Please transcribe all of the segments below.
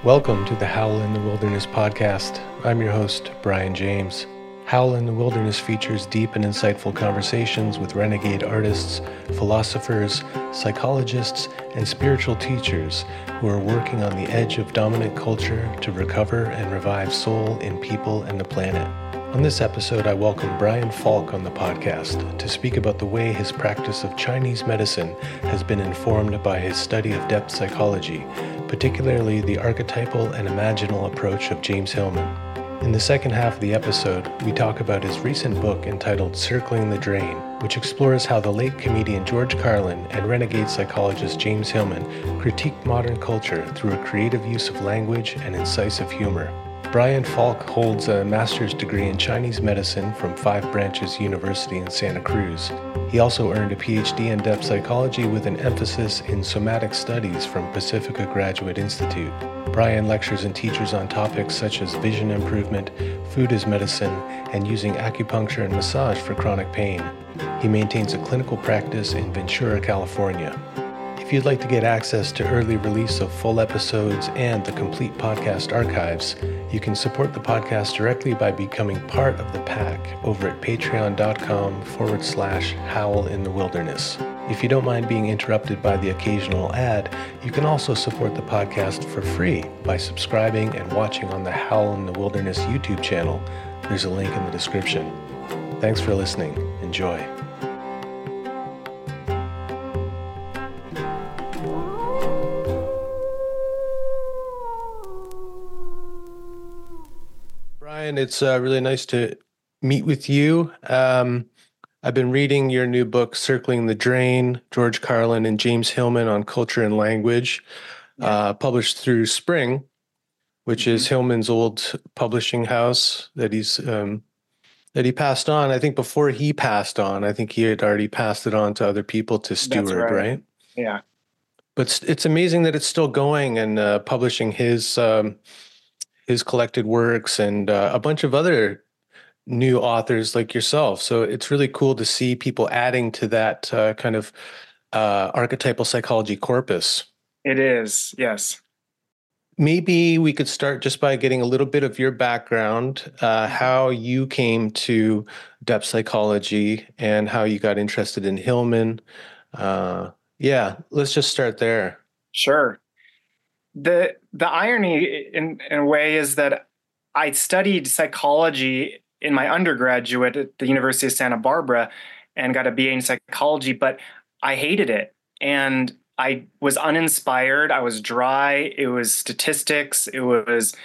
Welcome to the Howl in the Wilderness podcast. I'm your host, Brian James. Howl in the Wilderness features deep and insightful conversations with renegade artists, philosophers, psychologists, and spiritual teachers who are working on the edge of dominant culture to recover and revive soul in people and the planet. On this episode, I welcome Brian Falk on the podcast to speak about the way his practice of Chinese medicine has been informed by his study of depth psychology, particularly the archetypal and imaginal approach of James Hillman. In the second half of the episode, we talk about his recent book entitled Circling the Drain, which explores how the late comedian George Carlin and renegade psychologist James Hillman critiqued modern culture through a creative use of language and incisive humor. Brian Falk holds a master's degree in Chinese medicine from Five Branches University in Santa Cruz. He also earned a PhD in depth psychology with an emphasis in somatic studies from Pacifica Graduate Institute. Brian lectures and teaches on topics such as vision improvement, food as medicine, and using acupuncture and massage for chronic pain. He maintains a clinical practice in Ventura, California. If you'd like to get access to early release of full episodes and the complete podcast archives, you can support the podcast directly by becoming part of the pack over at patreon.com/howlinthewilderness. If you don't mind being interrupted by the occasional ad, you can also support the podcast for free by subscribing and watching on the Howl in the Wilderness YouTube channel. There's a link in the description. Thanks for listening. Enjoy. Brian, it's really nice to meet with you. I've been reading your new book, Circling the Drain, George Carlin and James Hillman on Culture and Language, published through Spring, which is Hillman's old publishing house that he passed on. I think before he passed on, I think he had already passed it on to other people to steward, right? Yeah. But it's amazing that it's still going and publishing his collected works and a bunch of other new authors like yourself. So it's really cool to see people adding to that kind of archetypal psychology corpus. It is, yes. Maybe we could start just by getting a little bit of your background, how you came to depth psychology and how you got interested in Hillman. Let's just start there. Sure. The irony in a way is that I studied psychology in my undergraduate at the University of Santa Barbara and got a BA in psychology, but I hated it. And I was uninspired. I was dry. It was statistics. It was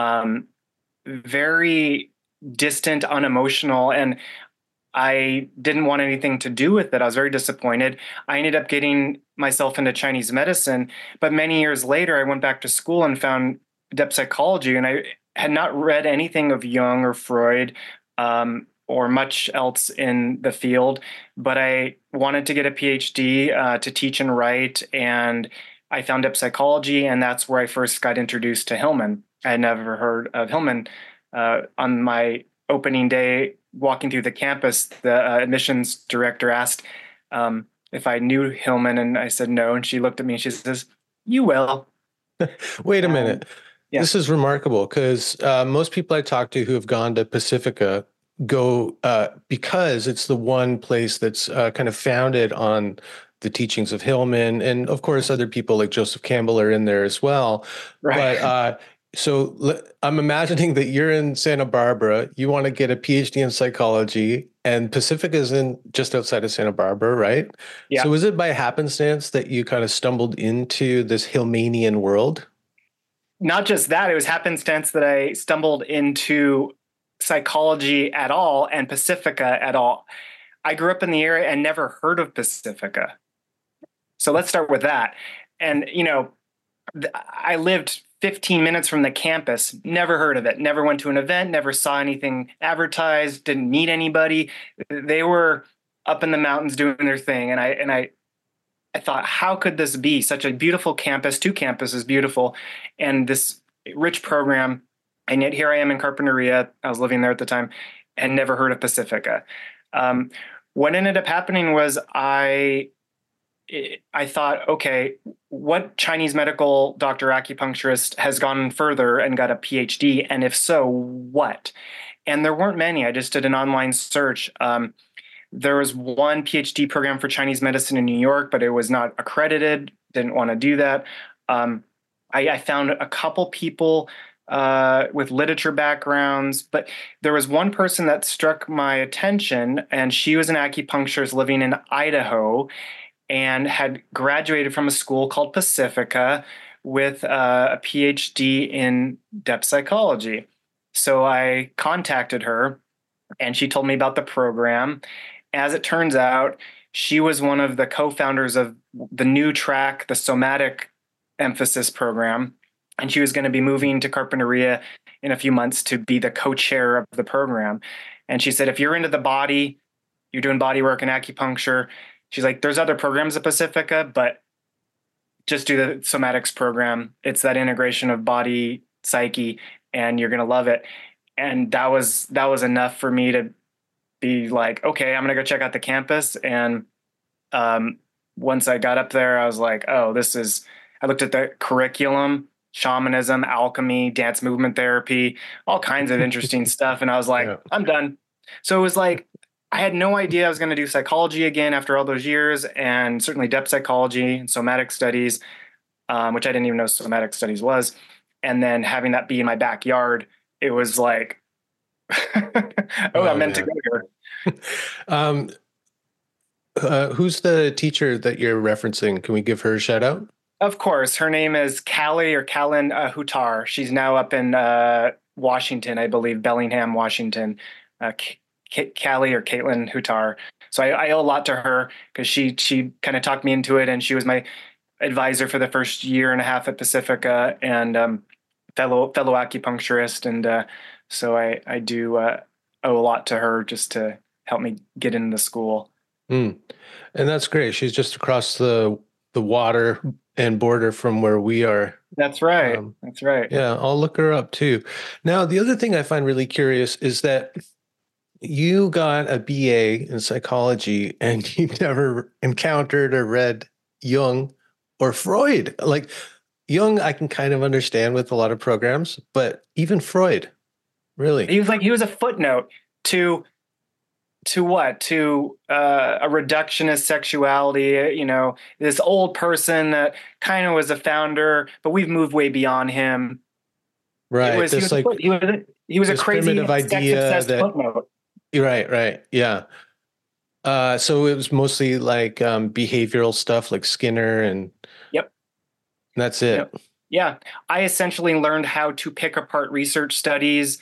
very distant, unemotional. And I didn't want anything to do with it. I was very disappointed. I ended up getting myself into Chinese medicine, but many years later, I went back to school and found depth psychology, and I had not read anything of Jung or Freud or much else in the field, but I wanted to get a PhD to teach and write, and I found depth psychology, and that's where I first got introduced to Hillman. I had never heard of Hillman. On my opening day, walking through the campus, the admissions director asked if I knew Hillman, and I said no. And she looked at me and she says, "You will." Wait a minute. Yeah. This is remarkable because most people I talk to who have gone to Pacifica go because it's the one place that's kind of founded on the teachings of Hillman. And of course, other people like Joseph Campbell are in there as well. Right. But so I'm imagining that you're in Santa Barbara, you want to get a PhD in psychology, and Pacifica is in just outside of Santa Barbara, right? Yeah. So was it by happenstance that you kind of stumbled into this Hillmanian world? Not just that, it was happenstance that I stumbled into psychology at all and Pacifica at all. I grew up in the area and never heard of Pacifica. So let's start with that. And, I lived 15 minutes from the campus, never heard of it, never went to an event, never saw anything advertised, didn't meet anybody. They were up in the mountains doing their thing. And I thought, how could this be such a beautiful campus, two campuses, beautiful, and this rich program? And yet here I am in Carpinteria. I was living there at the time and never heard of Pacifica. What ended up happening was I I thought, okay, what Chinese medical doctor acupuncturist has gone further and got a PhD? And if so, what? And there weren't many. I just did an online search. There was one PhD program for Chinese medicine in New York, but it was not accredited. Didn't want to do that. I found a couple people with literature backgrounds, but there was one person that struck my attention, and she was an acupuncturist living in Idaho and had graduated from a school called Pacifica with a PhD in depth psychology. So I contacted her and she told me about the program. As it turns out, she was one of the co-founders of the new track, the somatic emphasis program. And she was going to be moving to Carpinteria in a few months to be the co-chair of the program. And she said, if you're into the body, you're doing body work and acupuncture, she's like, there's other programs at Pacifica, but just do the somatics program. It's that integration of body, psyche, and you're going to love it. And that was enough for me to be like, okay, I'm going to go check out the campus. And once I got up there, I was like, oh, I looked at the curriculum, shamanism, alchemy, dance movement therapy, all kinds of interesting stuff. And I was like, I'm done. So it was like, I had no idea I was going to do psychology again after all those years, and certainly depth psychology and somatic studies, which I didn't even know somatic studies was. And then having that be in my backyard, it was like, I'm meant to go here. Who's the teacher that you're referencing? Can we give her a shout out? Of course. Her name is Callie or Callan Hutar. She's now up in Washington, I believe, Bellingham, Washington. Callie or Caitlin Hutar. So I owe a lot to her because she kind of talked me into it, and she was my advisor for the first year and a half at Pacifica, and fellow acupuncturist. And so I do owe a lot to her just to help me get into the school. And that's great. She's just across the water and border from where we are. That's right. That's right. Yeah, I'll look her up too. Now, the other thing I find really curious is that you got a BA in psychology and you never encountered or read Jung or Freud. Like Jung, I can kind of understand with a lot of programs, but even Freud, really? He was a footnote to what? To a reductionist sexuality, this old person that kind of was a founder, but we've moved way beyond him. Right. He was a crazy primitive idea that footnote. Right. Yeah. So it was mostly like behavioral stuff like Skinner and Yep. That's it. Yep. Yeah. I essentially learned how to pick apart research studies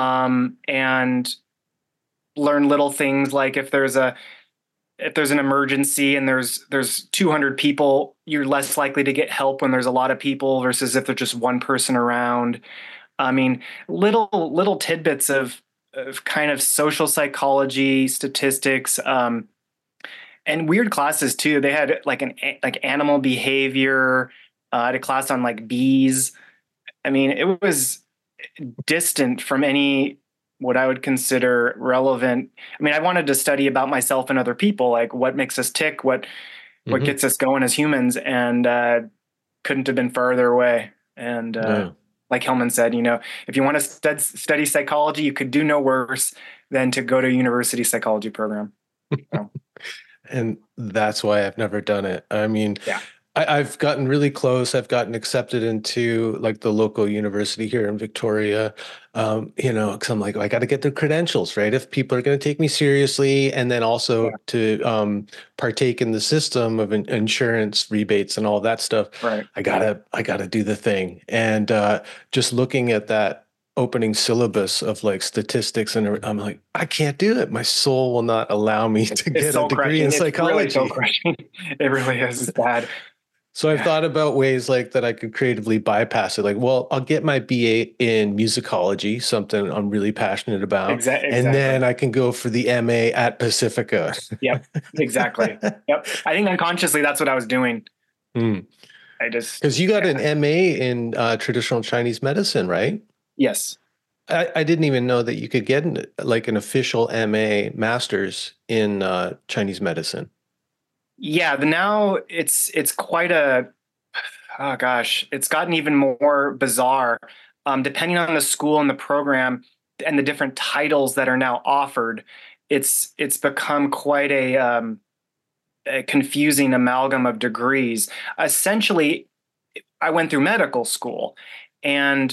and learn little things like if there's an emergency and there's 200 people, you're less likely to get help when there's a lot of people versus if there's just one person around. I mean, little tidbits of kind of social psychology, statistics, and weird classes too. They had like animal behavior. I had a class on like bees. I mean, it was distant from any what I would consider relevant. I mean, I wanted to study about myself and other people, like what makes us tick, what gets us going as humans, and couldn't have been further away. And like Hillman said, if you want to study psychology, you could do no worse than to go to a university psychology program. So. And that's why I've never done it. I mean, yeah. I've gotten really close. I've gotten accepted into like the local university here in Victoria, because I'm like, I got to get the credentials, right? If people are going to take me seriously, and then also to partake in the system of insurance rebates and all that stuff, right. I gotta do the thing. And just looking at that opening syllabus of like statistics, and I'm like, I can't do it. My soul will not allow me to get a degree in psychology. It's really soul-crushing. It really is. It's bad. So I've thought about ways like that I could creatively bypass it. Like, well, I'll get my BA in musicology, something I'm really passionate about. Exactly. And then I can go for the MA at Pacifica. Yep, exactly. Yep. I think unconsciously that's what I was doing. Because you got an MA in traditional Chinese medicine, right? Yes. I didn't even know that you could get like an official MA master's in Chinese medicine. Yeah, now it's quite a, oh gosh, it's gotten even more bizarre. Depending on the school and the program and the different titles that are now offered, it's become quite a confusing amalgam of degrees. Essentially, I went through medical school, and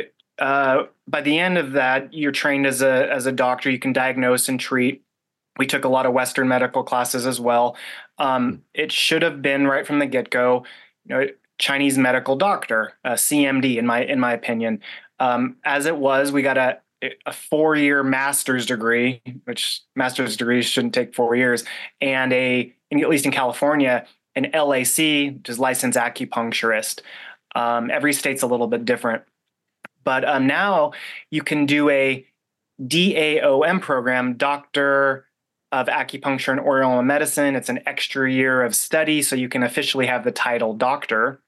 by the end of that, you're trained as a doctor. You can diagnose and treat. We took a lot of Western medical classes as well. It should have been right from the get go, Chinese medical doctor, CMD, in my opinion. As it was, we got a 4 year master's degree, which master's degrees shouldn't take 4 years, and at least in California, an LAC, which is licensed acupuncturist. Every state's a little bit different, but now you can do a DAOM program, Doctor of Acupuncture and Oriental Medicine. It's an extra year of study, so you can officially have the title doctor.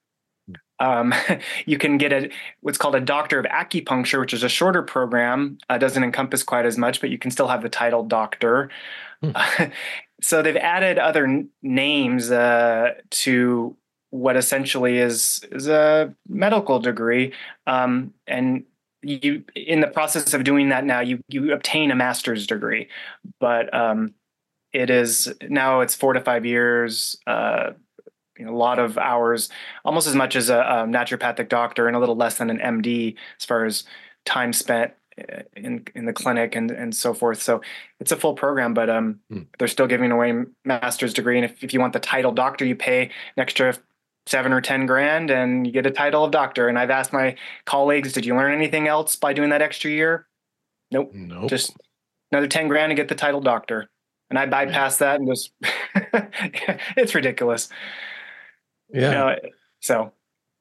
You can get what's called a Doctor of Acupuncture, which is a shorter program. Doesn't encompass quite as much, but you can still have the title doctor. So they've added other names to what essentially is a medical degree, and you, in the process of doing that now, you obtain a master's degree, but it is now it's 4 to 5 years. A lot of hours, almost as much as a naturopathic doctor, and a little less than an MD as far as time spent in the clinic and so forth. So it's a full program, but they're still giving away master's degree. And if you want the title doctor, you pay an extra 7 or 10 grand and you get a title of doctor. And I've asked my colleagues, did you learn anything else by doing that extra year? Nope. Just another 10 grand to get the title doctor. And I bypassed that and just, it's ridiculous. Yeah. So.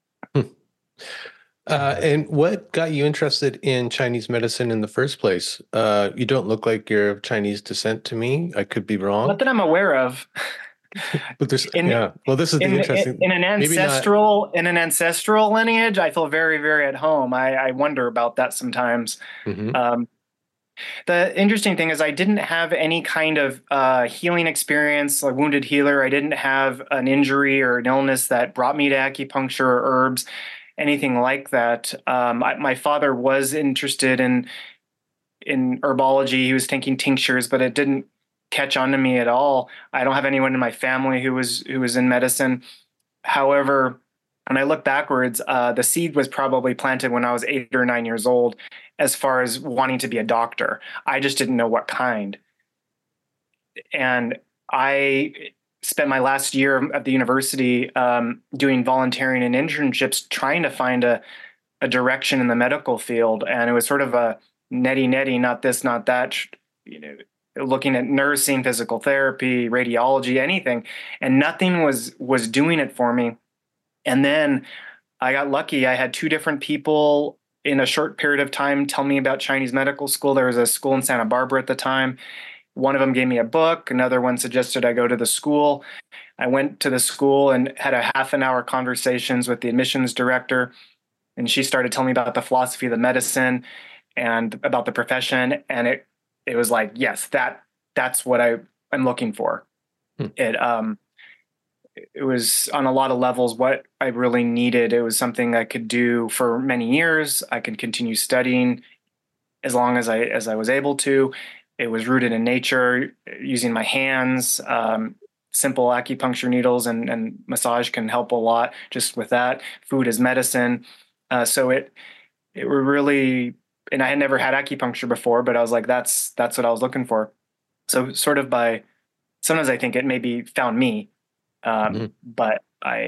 And what got you interested in Chinese medicine in the first place? You don't look like you're of Chinese descent to me. I could be wrong. Not that I'm aware of. But there's, well, this is the interesting. In an ancestral lineage, I feel very, very at home. I wonder about that sometimes. Mm-hmm. The interesting thing is I didn't have any kind of healing experience, like wounded healer. I didn't have an injury or an illness that brought me to acupuncture or herbs, anything like that. My father was interested in herbology. He was taking tinctures, but it didn't catch on to me at all. I don't have anyone in my family who was in medicine. However, when I look backwards, the seed was probably planted when I was 8 or 9 years old, as far as wanting to be a doctor. I just didn't know what kind. And I spent my last year at the university doing volunteering and internships, trying to find a direction in the medical field. And it was sort of a neti, not this, not that, looking at nursing, physical therapy, radiology, anything. And nothing was doing it for me. And then I got lucky. I had 2 different people in a short period of time tell me about Chinese medical school. There was a school in Santa Barbara at the time. One of them gave me a book. Another one suggested I go to the school. I went to the school and had a half an hour conversations with the admissions director. And she started telling me about the philosophy of the medicine and about the profession. And it was like, yes, that's what I'm looking for. It was on a lot of levels what I really needed. It was something I could do for many years. I could continue studying as long as I was able to. It was rooted in nature, using my hands. Simple acupuncture needles and massage can help a lot just with that. Food is medicine. So it were really, and I had never had acupuncture before, but I was like, that's what I was looking for. So sort of sometimes I think it maybe found me. But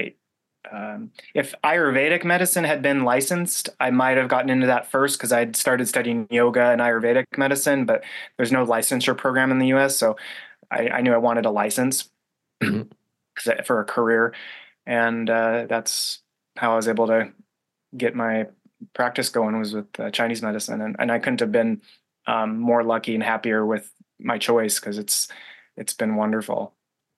if Ayurvedic medicine had been licensed, I might have gotten into that first because I'd started studying yoga and Ayurvedic medicine, but there's no licensure program in the US. So I knew I wanted a license for a career. And that's how I was able to get my practice going, was with Chinese medicine. And I couldn't have been more lucky and happier with my choice, because it's been wonderful.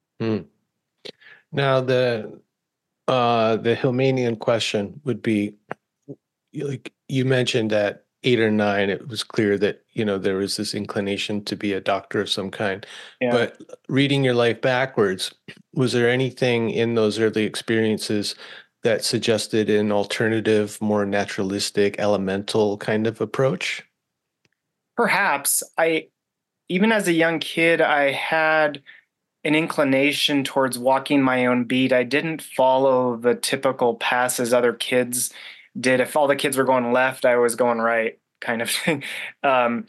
Now, the Hillmanian question would be, like you mentioned, that 8 or 9, it was clear that, there was this inclination to be a doctor of some kind. Yeah. But reading your life backwards, was there anything in those early experiences that suggested an alternative, more naturalistic, elemental kind of approach? Perhaps even as a young kid, I had an inclination towards walking my own beat. I didn't follow the typical paths as other kids did. If all the kids were going left, I was going right, kind of thing. Um,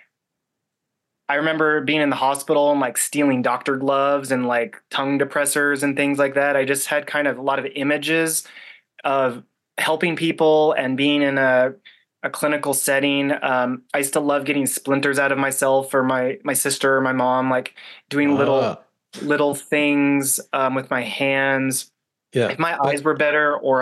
I remember being in the hospital and like stealing doctor gloves and like tongue depressors and things like that. I just had kind of a lot of images of helping people and being in a clinical setting. I used to love getting splinters out of myself or my sister or my mom, like doing Ah, little things with my hands. yeah. If my eyes were better, or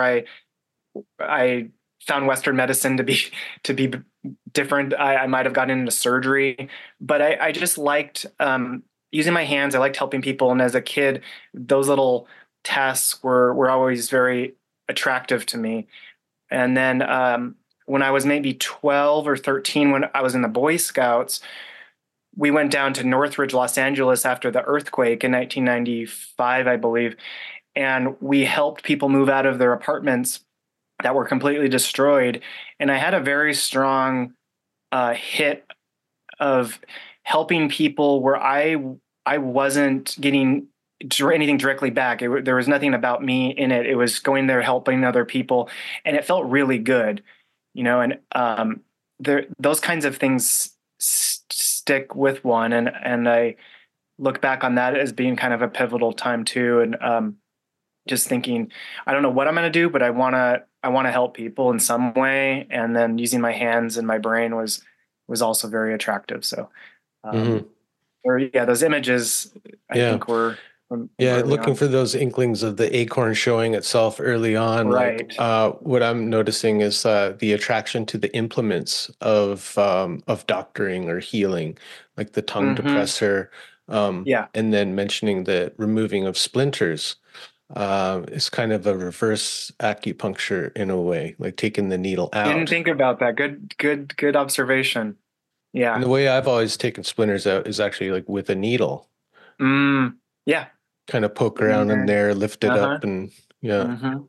I found Western medicine to be different, I might have gotten into surgery. But I just liked using my hands. I liked helping people, and as a kid, those little tasks were always very attractive to me. And then when I was maybe 12 or 13, when I was in the Boy Scouts, we went down to Northridge, Los Angeles after the earthquake in 1995, I believe. And we helped people move out of their apartments that were completely destroyed. And I had a very strong hit of helping people where I wasn't getting anything directly back. There was nothing about me in it. It was going there helping other people, and it felt really good, And those kinds of things stick with one, and I look back on that as being kind of a pivotal time too, and just thinking, I don't know what I'm going to do, but I want to help people in some way, and then using my hands and my brain was also very attractive. So. Um, Mhm. or yeah, those images I Yeah. think were from Yeah, early looking on. for those inklings of the acorn showing itself early on. Like, Right. what I'm noticing is the attraction to the implements of doctoring or healing, like the tongue Hmm. depressor, Yeah. and then mentioning the removing of splinters. Is kind of a reverse acupuncture in a way, like taking the needle Didn't out. think about that. Good observation. And Yeah. the way I've always taken splinters out is actually like with a needle, Yeah. kind of poke Get in around in there. there, lift it Uh-huh. up, and yeah. Hmm.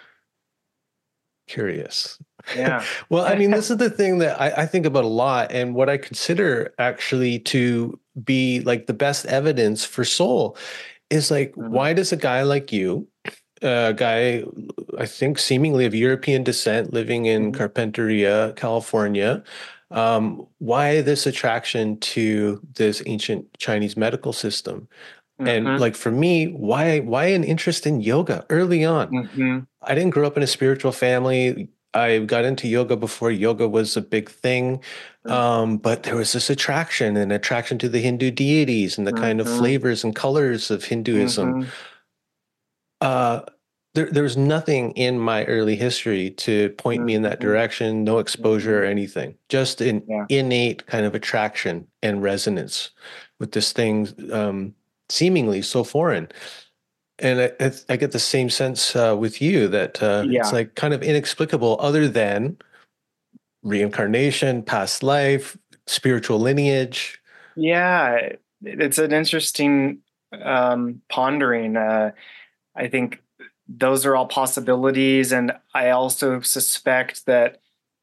Curious. Yeah. Well, I mean, this is the thing that I think about a lot, and what I consider actually to be like the best evidence for soul is like, Mhm. why does a guy like you, a guy, I think seemingly of European descent, living in Mhm. Carpinteria, California, why this attraction to this ancient Chinese medical system? And Mhm. like for me, why an interest in yoga early on? Mhm. I didn't grow up in a spiritual family. I got into yoga before yoga was a big thing. But there was this attraction and attraction to the Hindu deities and the kind of Mhm. flavors and colors of Hinduism. Mhm. Uh, there's nothing in my early history to point me in that Mhm. direction, no exposure or Mhm. anything, just an Yeah. innate kind of attraction and resonance with this thing, seemingly so foreign. And I get the same sense with you that it's Yeah. like kind of inexplicable, other than reincarnation, past life, spiritual lineage. Yeah. It's an interesting pondering. I think those are all possibilities. And I also suspect that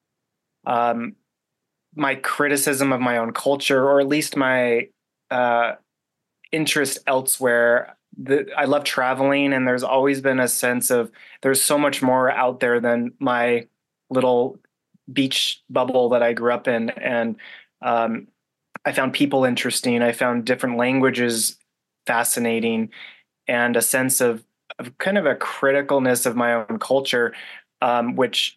um, my criticism of my own culture, or at least my uh, interest elsewhere, I love traveling, and there's always been a sense of there's so much more out there than my little beach bubble that I grew up in. And um, I found people interesting. I found different languages fascinating, and a sense of kind of a criticalness of my own culture, which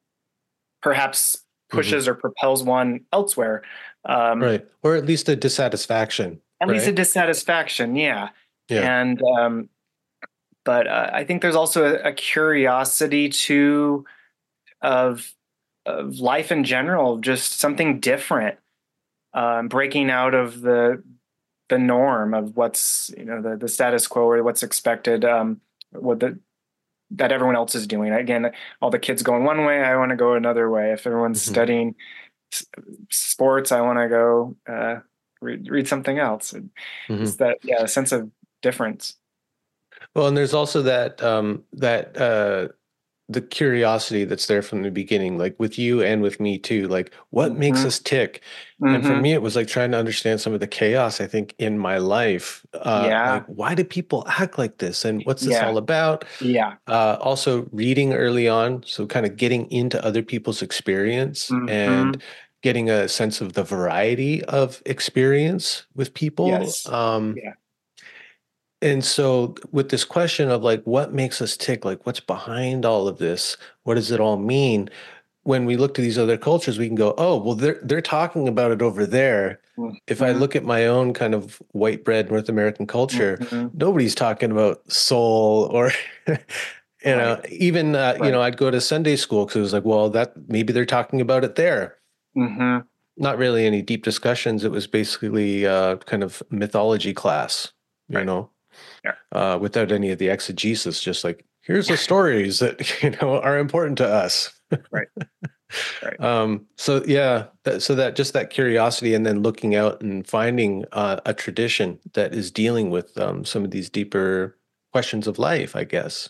perhaps Hmm. pushes or propels one elsewhere. Um, Right. Or at least a dissatisfaction, at least a right? dissatisfaction, yeah. Yeah. And but I think there's also a curiosity too of life in general, just something different, breaking out of the norm of what's the status quo or what's expected, what the that everyone else is doing. Again, all the kids going one way, I want to go another way. If everyone's Hmm. studying sports, I want to go read something else. It's Hmm. that, yeah, sense of difference. Well, and there's also the curiosity that's there from the beginning, like with you and with me too. Like, what makes Hmm. us tick? And for Hmm. me, it was like trying to understand some of the chaos, I think, in my life. Like, Yeah. why do people act like this? And what's this Yeah. all about? Yeah. Also reading early on, so kind of getting into other people's experience and Hmm. getting a sense of the variety of experience with people. Yes. Yeah. And so with this question of like what makes us tick, like what's behind all of this? What does it all mean? When we look to these other cultures, we can go, oh, well, they're talking about it over there. If I Hmm. look at my own kind of white bread North American culture, Hmm. nobody's talking about soul or Right. even Right. I'd go to Sunday school because it was like, well, that maybe they're talking about it there. Hmm. Not really any deep discussions. It was basically kind of mythology class, you Right. know, Yeah. without any of the exegesis. Just like here's the stories that are important to us. Right. Right. So yeah, so that just that curiosity, and then looking out and finding a tradition that is dealing with some of these deeper questions of life, I guess.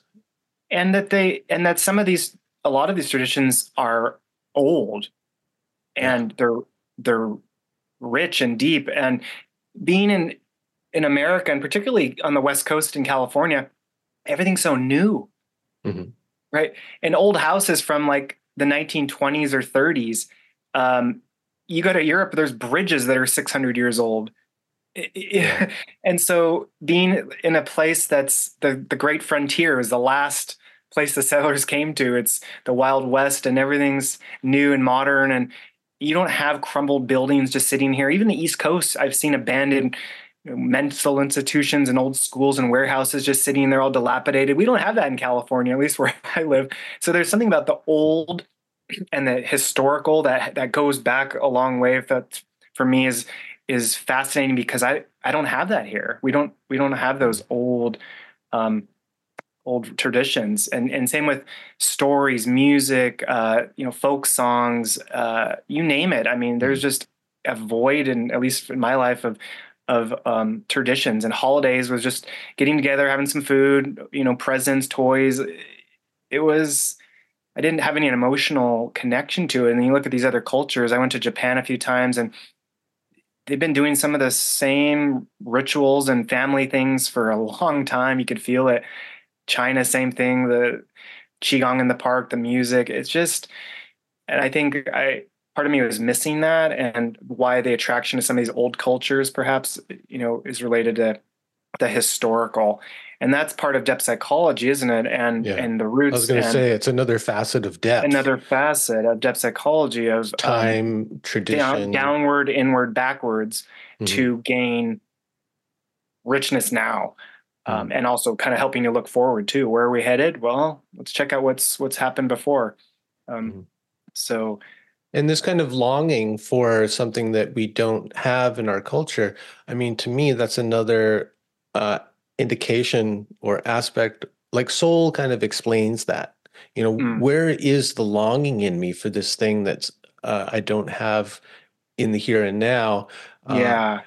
And that a lot of these traditions are old, Yeah. and they're rich and deep. And being in America, and particularly on the West Coast in California, everything's so new, Hmm. right? And old houses from like the 1920s or 30s. Um, you go to Europe, there's bridges that are 600 years old. Yeah. And so being in a place that's the great frontier is the last place the settlers came to. It's the Wild West, and everything's new and modern, and you don't have crumbled buildings just sitting here. Even the East Coast, I've seen abandoned mental institutions and old schools and warehouses just sitting there all dilapidated. We don't have that in California, at least where I live. So there's something about the old and the historical that goes back a long way. That for me is fascinating, because I don't have that here. We don't have those um, old traditions, and same with stories, music, folk songs, you name it. I mean, there's Mhm. just a void, and at least in my life, of traditions. And holidays was just getting together, having some food, presents, toys. It was, I didn't have any emotional connection to it. And then you look at these other cultures. I went to Japan a few times, and they've been doing some of the same rituals and family things for a long time. You could feel it. China, same thing. The qigong in the park, the music. It's just, and I think part of me was missing that, and why the attraction to some of these old cultures, perhaps, is related to the historical, and that's part of depth psychology, isn't it? And Yeah. the I was roots, going to and say it's another facet of depth, another facet of depth psychology of time, tradition. downward, inward, backwards, Hmm. to gain richness now. Hmm. And also kind of helping you look forward too. Where are we headed? Well, let's check out what's happened before. Um, Hmm. so And this kind of longing for something that we don't have in our culture. I mean, to me, that's another uh, indication or aspect, like soul kind of explains that. mm, Where is the longing in me for this thing that's I don't have in the here and now? Uh, yeah,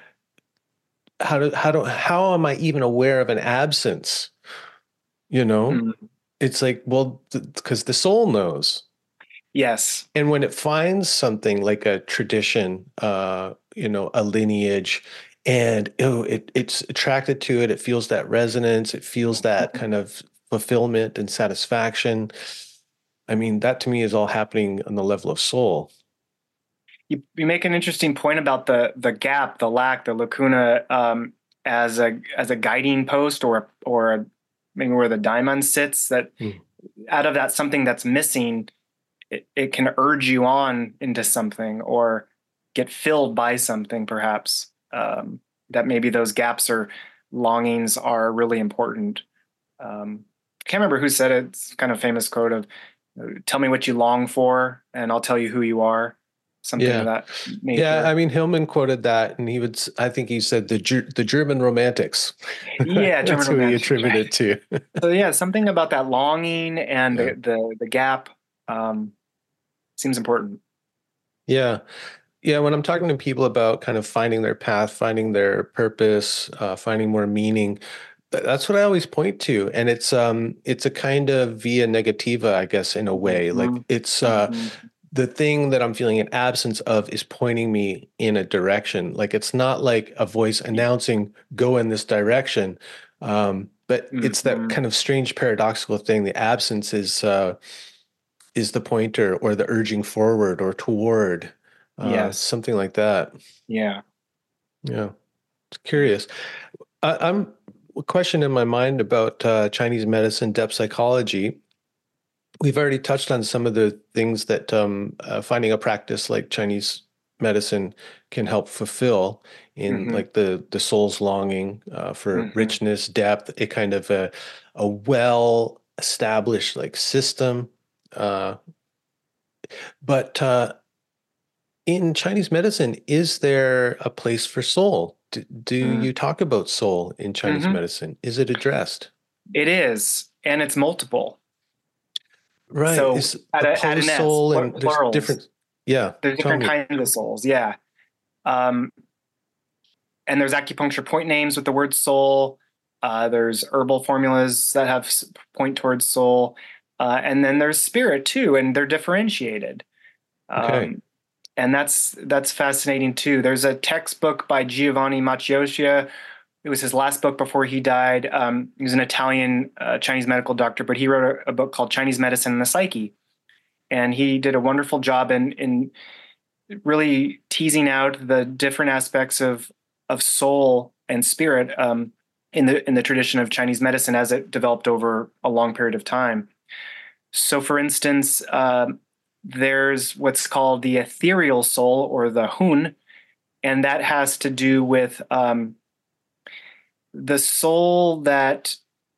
how am I even aware of an absence? You know, mm, it's like, well, because the soul knows. yes, And when it finds something like a tradition, a lineage, and it's attracted to it, it feels that resonance, it feels that kind of fulfillment and satisfaction. I mean, that to me is all happening on the level of soul. you make an interesting point about the gap, the lack, the lacuna, as a guiding post, or maybe where the diamond sits. That Mm. out of that something that's missing, it can urge you on into something, or get filled by something, perhaps, that maybe those gaps or longings are really important. I can't remember who said it. It's kind of famous quote of, tell me what you long for and I'll tell you who you are. Something of Yeah. that Yeah, I nature. mean, Hillman quoted that, and I think he said the German romantics. Yeah, That's German who he romantics, attributed right? it to. So yeah, something about that longing and Yeah. the gap, um, seems important. Yeah. Yeah. When I'm talking to people about kind of finding their path, finding their purpose, finding more meaning, that's what I always point to. And it's a kind of via negativa, I guess, in a way. Like Mhm. it's Mhm. the thing that I'm feeling an absence of is pointing me in a direction. Like it's not like a voice announcing, go in this direction. But it's that Mhm. kind of strange paradoxical thing. The absence is the pointer or the urging forward or toward, Yes. something like that. Yeah. Yeah, it's curious. I'm a question in my mind about Chinese medicine, depth psychology. We've already touched on some of the things that finding a practice like Chinese medicine can help fulfill in Mhm. like the soul's longing for Mhm. richness, depth, a kind of a well established like system. Uh, but in Chinese medicine, is there a place for soul? Do you Mhm. talk about soul in Chinese Mhm. medicine? Is it addressed? It is, and it's multiple. Right. So Is at an opposed S, soul and there's plurals. different, yeah, There's tell different me. kinds of souls. Yeah. Um, and there's acupuncture point names with the word soul. There's herbal formulas that have point towards soul. And then there's spirit too, and they're differentiated. Okay. Um, and that's fascinating too. There's a textbook by Giovanni Macchioscia. It was his last book before he died. He was an Italian Chinese medical doctor, but he wrote a book called Chinese Medicine and the Psyche, and he did a wonderful job in really teasing out the different aspects of soul and spirit in the tradition of Chinese medicine as it developed over a long period of time. So, for instance, there's what's called the ethereal soul or the Hun, and that has to do with the soul that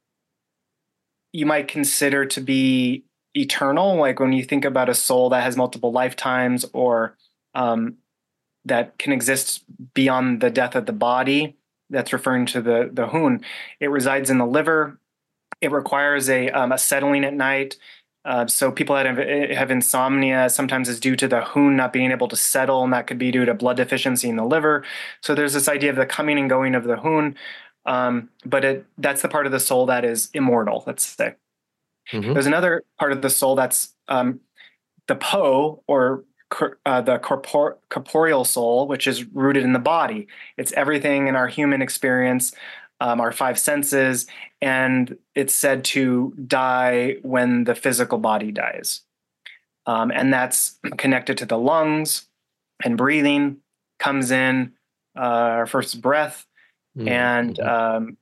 you might consider to be eternal. Like when you think about a soul that has multiple lifetimes or um, that can exist beyond the death of the body. That's referring to the Hun. It resides in the liver. It requires a settling at night. So people that have insomnia sometimes is due to the Hun not being able to settle, and that could be due to blood deficiency in the liver. So there's this idea of the coming and going of the Hun, but that's the part of the soul that is immortal. Let's say Hmm. there's another part of the soul that's the Po or the corporeal soul, which is rooted in the body. It's everything in our human experience, our five senses, and it's said to die when the physical body dies. And that's connected to the lungs and breathing, comes in our first breath. And Hmm.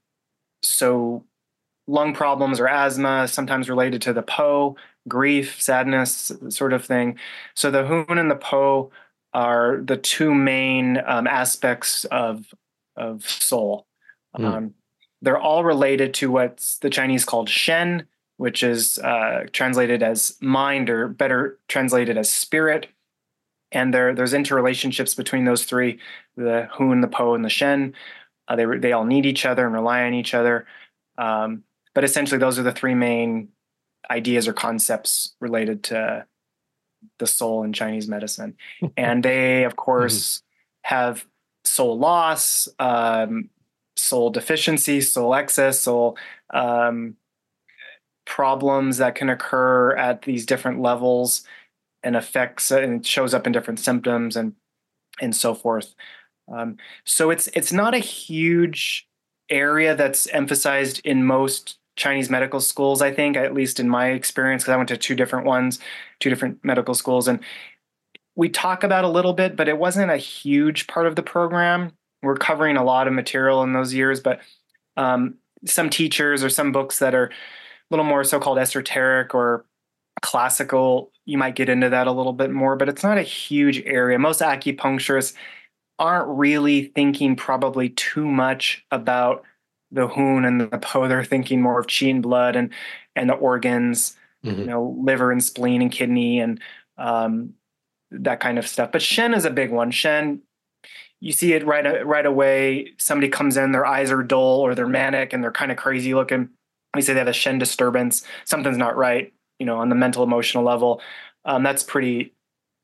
so lung problems or asthma, sometimes related to the Po, grief, sadness, sort of thing. So the Hun and the Po are the two main aspects of soul. Hmm. Um, they're all related to what's the Chinese called Shen, which is translated as mind, or better translated as spirit. And there's interrelationships between those three: the Hun, the Po, and the Shen. They all need each other and rely on each other. Um, but essentially, those are the three main ideas or concepts related to the soul in Chinese medicine. And they, of Hmm. course, have soul loss, soul deficiency, soul excess, soul um, problems that can occur at these different levels and affects and it shows up in different symptoms and so forth. Um, so it's not a huge area that's emphasized in most Chinese medical schools, I think, at least in my experience, because I went to two different ones, two different medical schools. And we talk about a little bit, but it wasn't a huge part of the program. We're covering a lot of material in those years, but um, some teachers or some books that are a little more so-called esoteric or classical, you might get into that a little bit more, but it's not a huge area. Most acupuncturists aren't really thinking probably too much about the Hun and the Po. They're thinking more of chi and blood and the organs, Hmm. liver and spleen and kidney and um, that kind of stuff. But Shen is a big one. Shen, you see it right away. Somebody comes in, their eyes are dull or they're manic and they're kind of crazy looking. We say they have a Shen disturbance. Something's not right, on the mental emotional level. That's pretty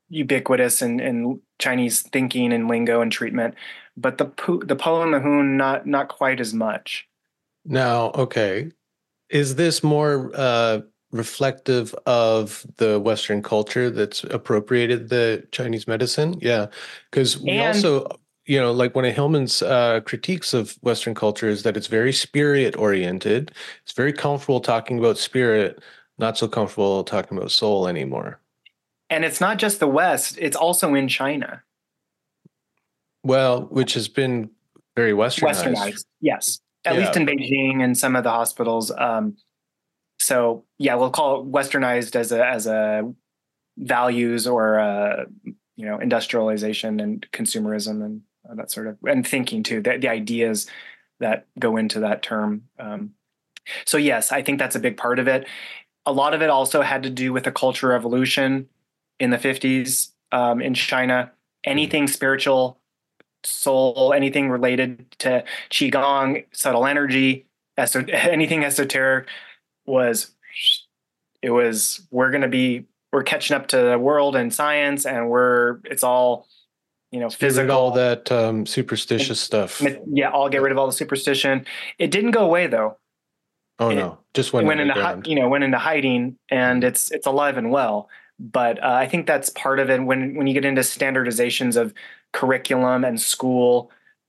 ubiquitous in Chinese thinking and lingo and treatment, but the Po and the Hun not quite as much. Now, okay, is this more reflective of the Western culture that's appropriated the Chinese medicine? Yeah, because we And also, like one of Hillman's critiques of Western culture is that it's very spirit oriented. It's very comfortable talking about spirit, not so comfortable talking about soul anymore. it's not just the West, it's also in China. Well, which has been very westernized. Westernized, yes. At least Yeah. in Beijing and some of the hospitals. So yeah, we'll call it westernized as a values or industrialization and consumerism and that sort of and thinking too. The ideas that go into that term. So yes, I think that's a big part of it. A lot of it also had to do with the culture revolution in the 50s in China. Anything spiritual, soul, anything related to qigong, subtle energy, anything esoteric was we're catching up to the world and science, and it's all physical. All that superstitious stuff. Yeah, I'll get rid of all the superstition. It didn't go away though. Oh no, just went underground. Went into hiding, and it's alive and well. But I think that's part of it when you get into standardizations of curriculum and school,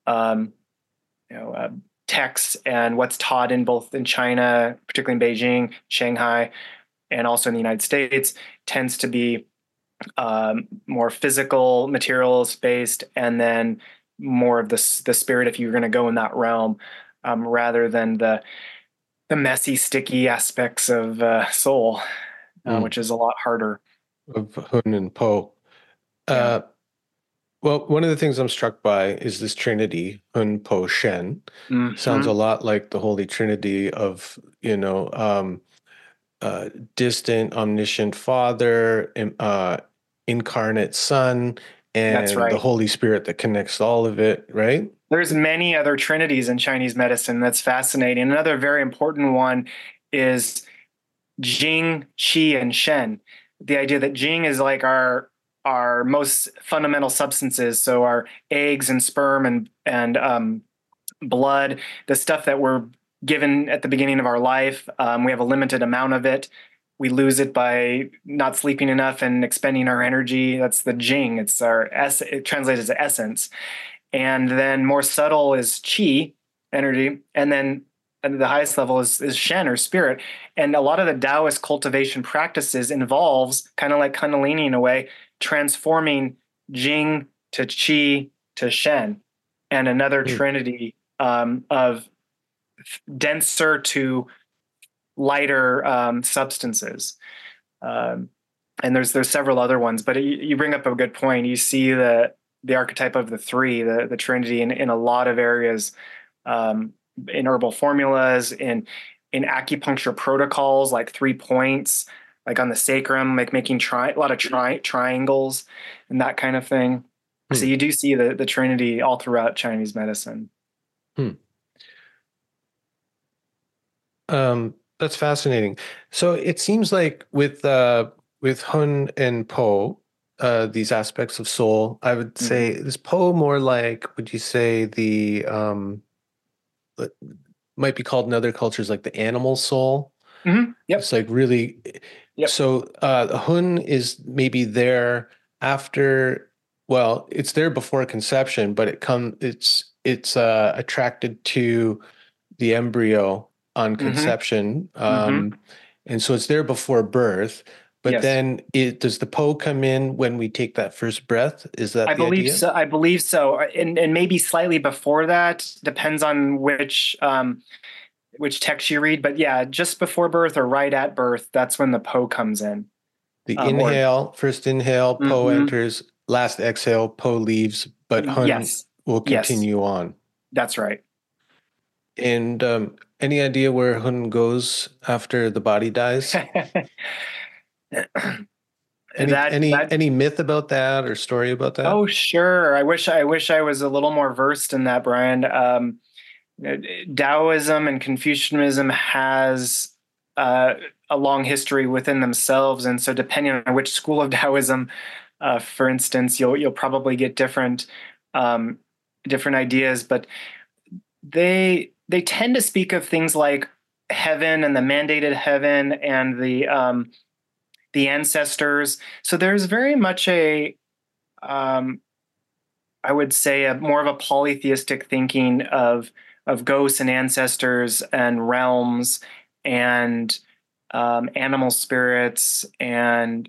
texts and what's taught in both in China, particularly in Beijing, Shanghai, and also in the United States, tends to be more physical, materials based, and then more of the spirit if you're going to go in that realm, rather than the messy, sticky aspects of soul, which is a lot harder. Of Hun and Po. Yeah. Well, one of the things I'm struck by is this Trinity, Hun, Po, Shen. Mm-hmm. Sounds a lot like the Holy Trinity of, distant, omniscient Father, incarnate Son, and the Holy Spirit that connects all of it, right? There's many other trinities in Chinese medicine. That's fascinating. Another very important one is Jing, Qi, and Shen. The idea that Jing is like our most fundamental substances, so our eggs and sperm and blood, the stuff that we're given at the beginning of our life. We have a limited amount of it. We lose it by not sleeping enough and expending our energy. That's the Jing. It's it translates as essence. And then more subtle is Qi, energy, and then the highest level is Shen, or spirit. And a lot of the Taoist cultivation practices involves, kind of like Kundalini in a way, transforming Jing to Qi to Shen, and another trinity of denser to lighter substances. And there's several other ones, but you bring up a good point. You see the archetype of the three, the trinity in a lot of areas, in herbal formulas, in acupuncture protocols, like 3 points, like on the sacrum, like making a lot of triangles and that kind of thing. So you do see the trinity all throughout Chinese medicine. That's fascinating. So it seems like with Hun and Po, these aspects of soul, I would say, is Po more like, would you say the might be called in other cultures like the animal soul? Mm-hmm. Yep. It's like really. Yep. So Hun is maybe there after. Well, it's there before conception, but it's attracted to the embryo on conception, and so it's there before birth. But then, does the Po come in when we take that first breath? Is that the idea? So. I believe so, and maybe slightly before that. Depends on which text you read. But yeah, just before birth or right at birth, that's when the Po comes in. The inhale, first inhale, Po enters. Last exhale, Po leaves, but Hun will continue on. That's right. And any idea where Hun goes after the body dies? Any myth about that or story about that? Oh, sure. I wish I was a little more versed in that, Brian. Taoism and Confucianism has a long history within themselves, and so depending on which school of Taoism for instance, you'll probably get um, different ideas, but they tend to speak of things like heaven and the mandated heaven and the ancestors. So there's very much um, I would say a more of a polytheistic thinking of ghosts and ancestors and realms and animal spirits and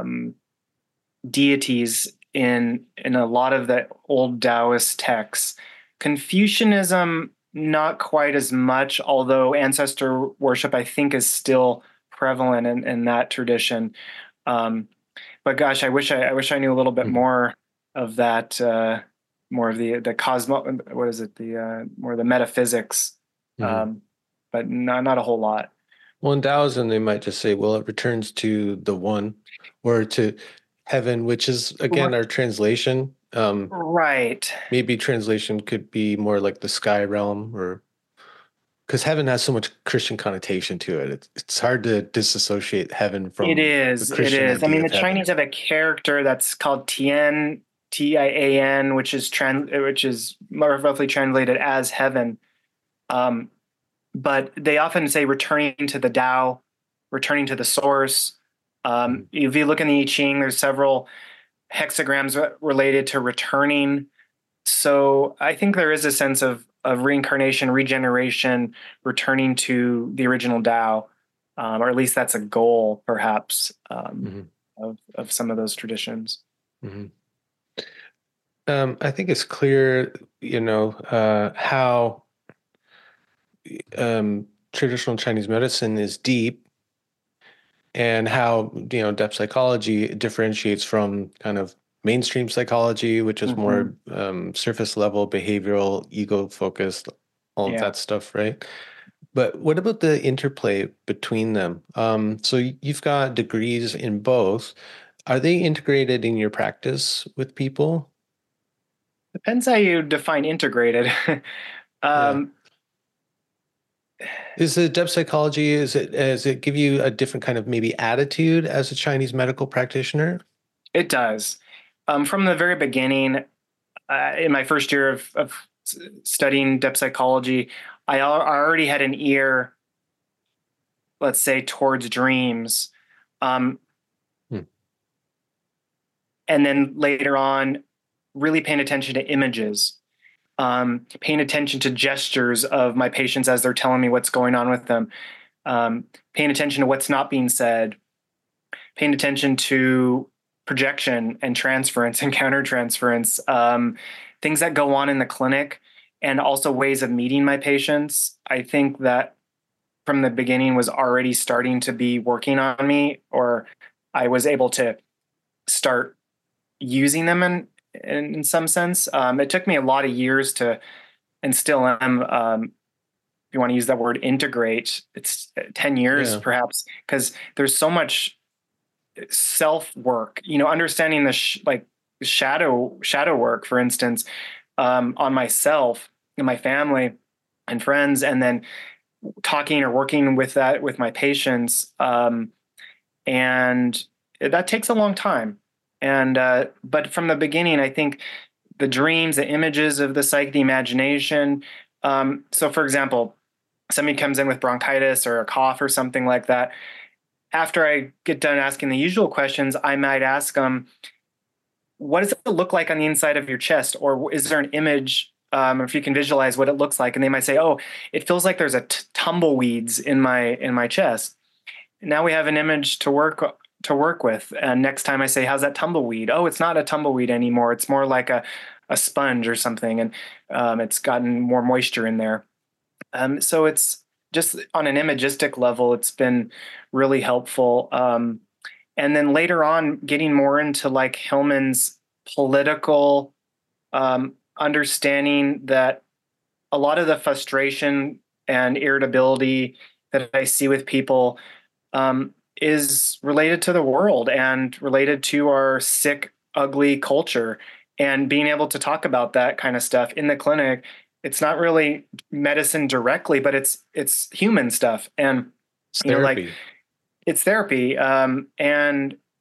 deities in a lot of the old Taoist texts. Confucianism, not quite as much, although ancestor worship I think is still prevalent in that tradition. Um, but gosh, I wish I knew a little bit Mhm. more of that, more of the cosmo. What is it? The more of the metaphysics, Mhm. um, but not a whole lot. Well, in Taoism, they might just say, well, it returns to the one or to heaven, which is, again, our translation. Right. Maybe translation could be more like the sky realm, or because heaven has so much Christian connotation to it. It's hard to disassociate heaven It from the is. It Christian is. I idea mean, of the heaven. Chinese have a character that's called Tian, Tian, which is more roughly translated as heaven. Um, but they often say returning to the Tao, returning to the source. Mhm. If you look in the I Ching, there's several hexagrams related to returning. So I think there is a sense of reincarnation, regeneration, returning to the original Tao, or at least that's a goal, perhaps, Mhm. of some of those traditions. Mhm. I think it's clear, how traditional Chinese medicine is deep and how, depth psychology differentiates from kind of mainstream psychology, which is Hmm. more surface level, behavioral, ego focused, all of Yeah. that stuff, right? But what about the interplay between them? So you've got degrees in both. Are they integrated in your practice with people? Depends how you define integrated. Yeah. um, Is the depth psychology, does it give you a different kind of maybe attitude as a Chinese medical practitioner? it does. From the very beginning, in my first year of studying depth psychology, I already had an ear, let's say, towards dreams. Um, Hmm. and then later on, really paying attention to images, paying attention to gestures of my patients as they're telling me what's going on with them, paying attention to what's not being said, paying attention to projection and transference and countertransference, things that go on in the clinic, and also ways of meeting my patients. I think that from the beginning was already starting to be working on me, or I was able to start using them in some sense. It took me a lot of years to, and still am. If you want to use that word, integrate, it's 10 years Yeah. perhaps, because there's so much self work. Understanding the like shadow work, for instance, on myself and my family and friends, and then talking or working with that with my patients. And that takes a long time. And but from the beginning, I think the dreams, the images of the psyche, the imagination. So, for example, somebody comes in with bronchitis or a cough or something like that. After I get done asking the usual questions, I might ask them, "What does it look like on the inside of your chest?" Or is there an image? If you can visualize what it looks like, and they might say, "Oh, it feels like there's a tumbleweeds in my chest." Now we have an image to work with. And next time I say, "How's that tumbleweed?" "Oh, it's not a tumbleweed anymore. It's more like a sponge or something, and it's gotten more moisture in there." So it's just on an imagistic level, it's been really helpful. And then later on, getting more into like Hillman's political understanding that a lot of the frustration and irritability that I see with people is related to the world and related to our sick, ugly culture. And being able to talk about that kind of stuff in the clinic, it's not really medicine directly, but it's human stuff. And It's like therapy. it's therapy. And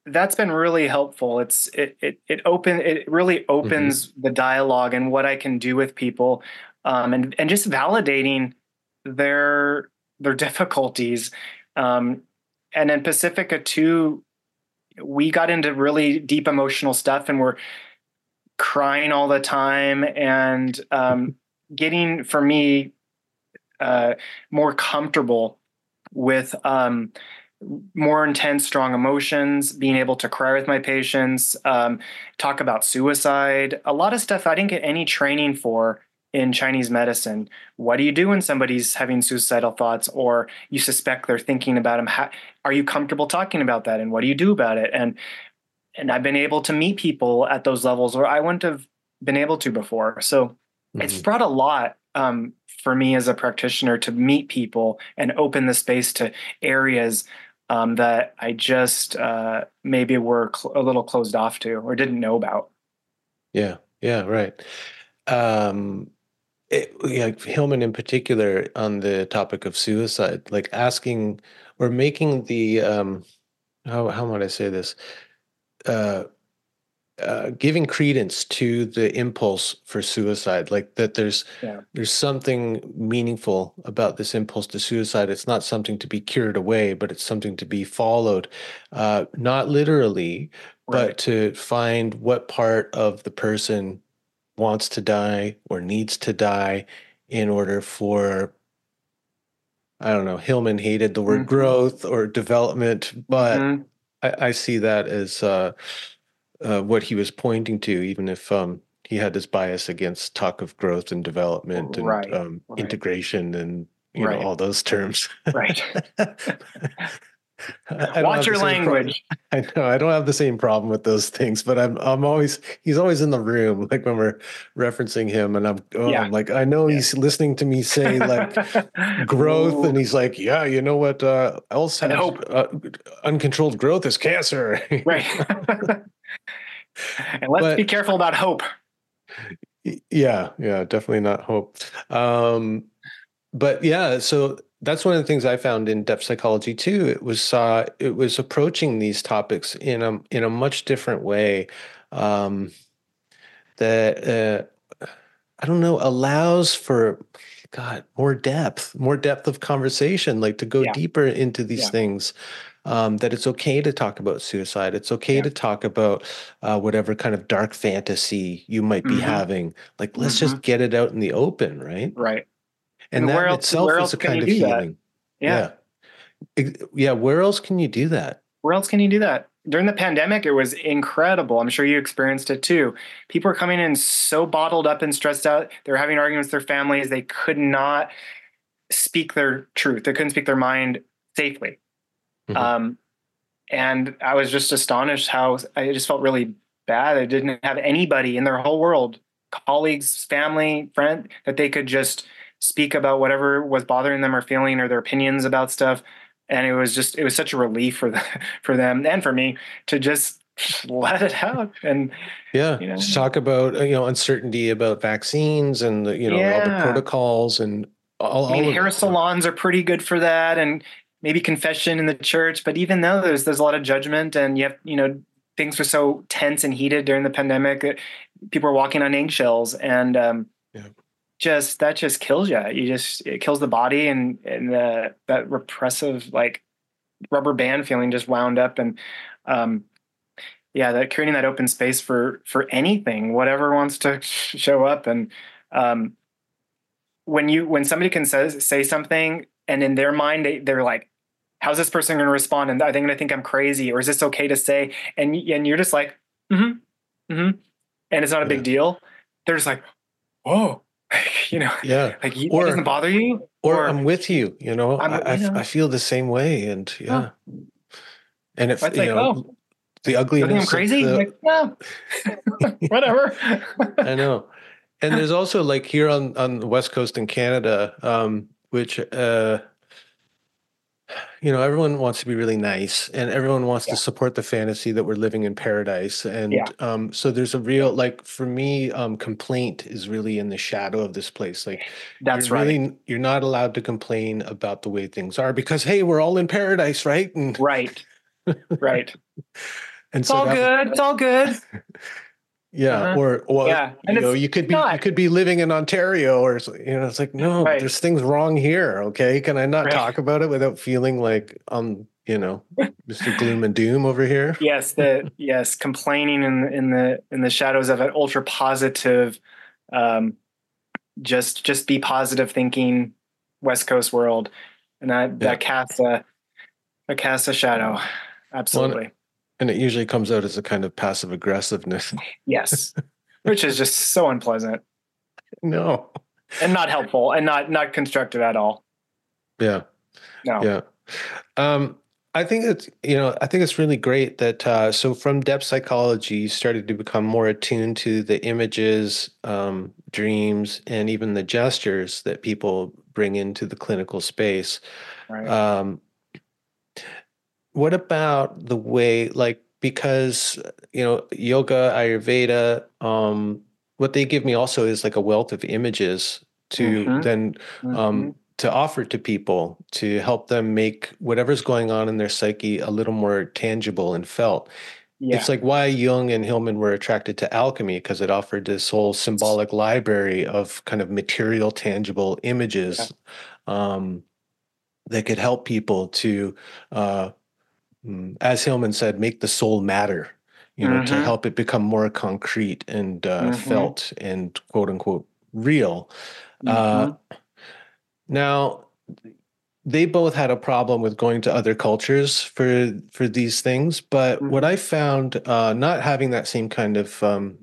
that's been really helpful. It really Hmm. opens the dialogue and what I can do with people, and just validating their difficulties. Um, and in Pacifica too, we got into really deep emotional stuff, and we're crying all the time, and getting, for me, uh, more comfortable with more intense, strong emotions, being able to cry with my patients, talk about suicide, a lot of stuff I didn't get any training for in Chinese medicine. What do you do when somebody's having suicidal thoughts, or you suspect they're thinking about them? Are you comfortable talking about that? And what do you do about it? And I've been able to meet people at those levels where I wouldn't have been able to before. So it's Hmm. brought a lot, for me as a practitioner, to meet people and open the space to areas that I just maybe were a little closed off to or didn't know about. Yeah. Yeah. Right. Um, yeah, Hillman in particular on the topic of suicide, like asking or making the how might I say this? Uh, Giving credence to the impulse for suicide, like that Yeah. there's something meaningful about this impulse to suicide. It's not something to be cured away, but it's something to be followed, not literally, but Right. to find what part of the person wants to die or needs to die in order for, I don't know, Hillman hated the word Hmm. growth or development, but Hmm. I see that as what he was pointing to, even if he had this bias against talk of growth and development and Right. Right. integration and Right. all those terms. Right. I don't Watch have the your same problem. language. I know I don't have the same problem with those things, but I'm always he's always in the room, like when we're referencing him, and Yeah. I'm like I know Yeah. he's listening to me say like growth, Ooh, and he's like, yeah, you know what else and has hope. uncontrolled growth is cancer. Right. And let's be But careful about hope. yeah, yeah, definitely not hope. Um, but yeah, so that's one of the things I found in depth psychology too. It was approaching these topics in a much different way, um, that I don't know, allows for God, more depth of conversation, like to go Yeah. deeper into these Yeah. things. That it's okay to talk about suicide. It's okay Yeah. to talk about whatever kind of dark fantasy you might be Hmm. having. Like, let's Hmm. just get it out in the open, right? Right. And And that where in else? Where itself is else a can you kind of do that? healing. Yeah. Yeah. Yeah. Where else can you do that? Where else can you do that? During the pandemic, it was incredible. I'm sure you experienced it too. People were coming in so bottled up and stressed out. They were having arguments with their families. They could not speak their truth. They couldn't speak their mind safely. Hmm. Um, and I was just astonished how I just felt really bad. I didn't have anybody in their whole world, colleagues, family, friend, that they could just speak about whatever was bothering them or feeling, or their opinions about stuff. And it was such a relief for for them and for me to just let it out. And, Yeah. you Just know, talk about, uncertainty about vaccines and, all the yeah. protocols and I mean, all of hair it. Yeah. salons are pretty good for that, and maybe confession in the church. But even though there's a lot of judgment, and things were so tense and heated during the pandemic that people are walking on eggshells, and Yeah. just that just kills you. It kills the body, and that repressive, like, rubber band feeling just wound up. And um, yeah, that creating that open space for anything, whatever wants to show up. And um, when somebody can say something, and in their mind they're like, how's this person going to respond, and are they going to think I'm crazy, or is this okay to say? And you're just like, mm-hmm, mm-hmm, and it's not a big Yeah. deal. They're just like, whoa. you know Yeah. like, that doesn't Or, bother you, or or I'm with you, I'm, I feel the same way. And oh. yeah. And if, It's like, oh, the you think I'm ugliness of crazy? the, Like, no. Whatever. I know. And there's also like here on the West Coast in Canada, which everyone wants to be really nice and everyone wants to Yeah. support the fantasy that we're living in paradise. Yeah. And so there's a real, like for me, complaint is really in the shadow of this place. Like That's right. you're not allowed to complain about the way things are because hey, we're all in paradise, right? And Right. Right. And It's so all that was, good. It's all good. yeah, Uh-huh. or well, Yeah. And it's you not could be living in Ontario, or it's like, no, right. there's things wrong here. Okay, can I not Right. talk about it without feeling like Mr. Gloom and Doom over here? Yes, complaining in the shadows of an ultra positive, um, just be positive thinking West Coast world, and Yeah. that casts a shadow. Well, Absolutely. and it usually comes out as a kind of passive aggressiveness. Yes, which is just so unpleasant No. and not helpful and not constructive at all. Yeah. No. Yeah. Um, I think I think it's really great that so from depth psychology, you started to become more attuned to the images, dreams, and even the gestures that people bring into the clinical space. Right. Um, what about the way, like, because, yoga, Ayurveda, what they give me also is like a wealth of images to Mm-hmm. then Mm-hmm. to offer to people to help them make whatever's going on in their psyche a little more tangible and felt. It's Yeah. like why Jung and Hillman were attracted to alchemy because it offered this whole symbolic library of kind of material, tangible Yeah. images that could help people to uh, as Hillman said, make the soul matter, to Mm-hmm. help it become more concrete and Mm-hmm. felt and quote unquote real. Uh, Mm-hmm. now, they both had a problem with going to other cultures for these things, but what Mm-hmm. I found, not having that same kind of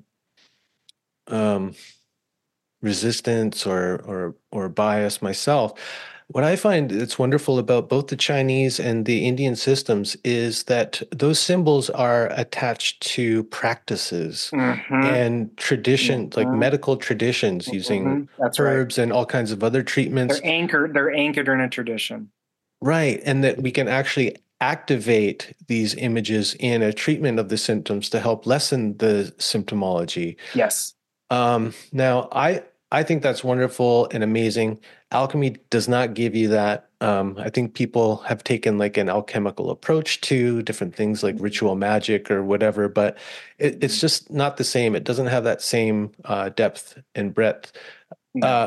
um, resistance or bias myself. What I find that's wonderful about both the Chinese and the Indian systems is that those symbols are attached to practices Mm-hmm. and traditions, like Mm-hmm. medical traditions using Mm-hmm. That's right. herbs and all kinds of other treatments. They're anchored in a tradition. Right. And that we can actually activate these images in a treatment of the symptoms to help lessen the symptomology. Yes. Now, I think that's wonderful and amazing. Alchemy does not give you that. I think people have taken like an alchemical approach to different things like ritual magic or whatever, but it's just not the same. It doesn't have that same depth and breadth. No. Uh,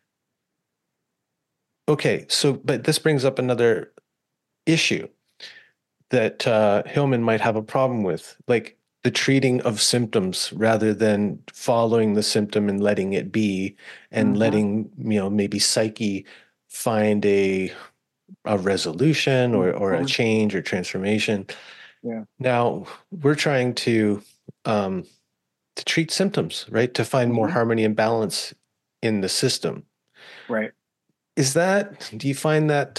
okay, so but this brings up another issue that Hillman might have a problem with, like the treating of symptoms rather than following the symptom and letting it be, and Mm-hmm. letting maybe psyche find a resolution or a Mm-hmm. change or transformation. Yeah. Now we're trying um, to treat symptoms, right? To find more Mm-hmm. harmony and balance in the system. Right. Do you find that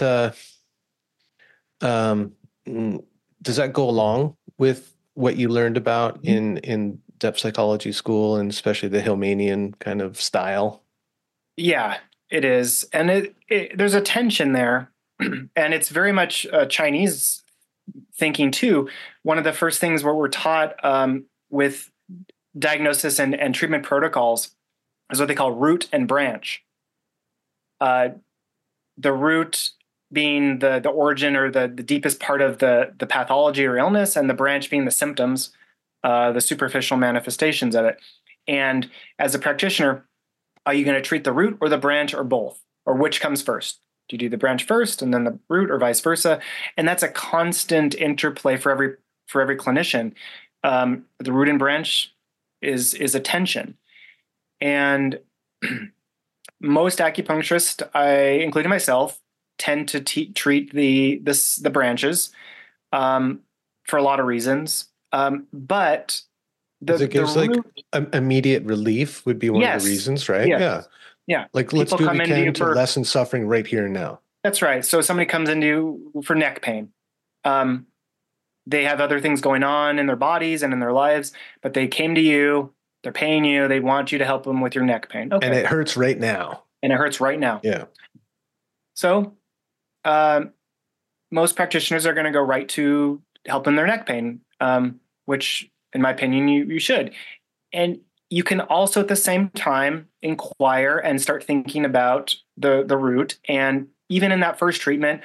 Um, mm, does that go along with what you learned about in depth psychology school and especially the Hillmanian kind of style? Yeah, it is, and there's a tension there, and it's very much Chinese thinking too. One of the first things what we're taught with diagnosis and treatment protocols is what they call root and branch. Uh, the root being the origin or the deepest part of the pathology or illness, and the branch being the symptoms, the superficial manifestations of it. And as a practitioner, are you going to treat the root or the branch or both? Or which comes first? Do you do the branch first and then the root, or vice versa? And that's a constant interplay for every clinician. The root and branch is a tension, and most acupuncturists, including myself, tend to treat the branches um, for a lot of reasons. But Because it the gives like root, immediate relief would be one of the yes, reasons, right? yes, Yeah. yeah. Like let's People do what we come into you can to for lessen suffering right here and now. that's right. So somebody comes into you for neck pain. Um, they have other things going on in their bodies and in their lives, but they came to you. They're paying you. They want you to help them with your neck pain. And Okay, it hurts right now. and it hurts right now. Yeah. So um, most practitioners are going to go right to helping their neck pain, which, in my opinion, you should. And you can also, at the same time, inquire and start thinking about the root. And even in that first treatment,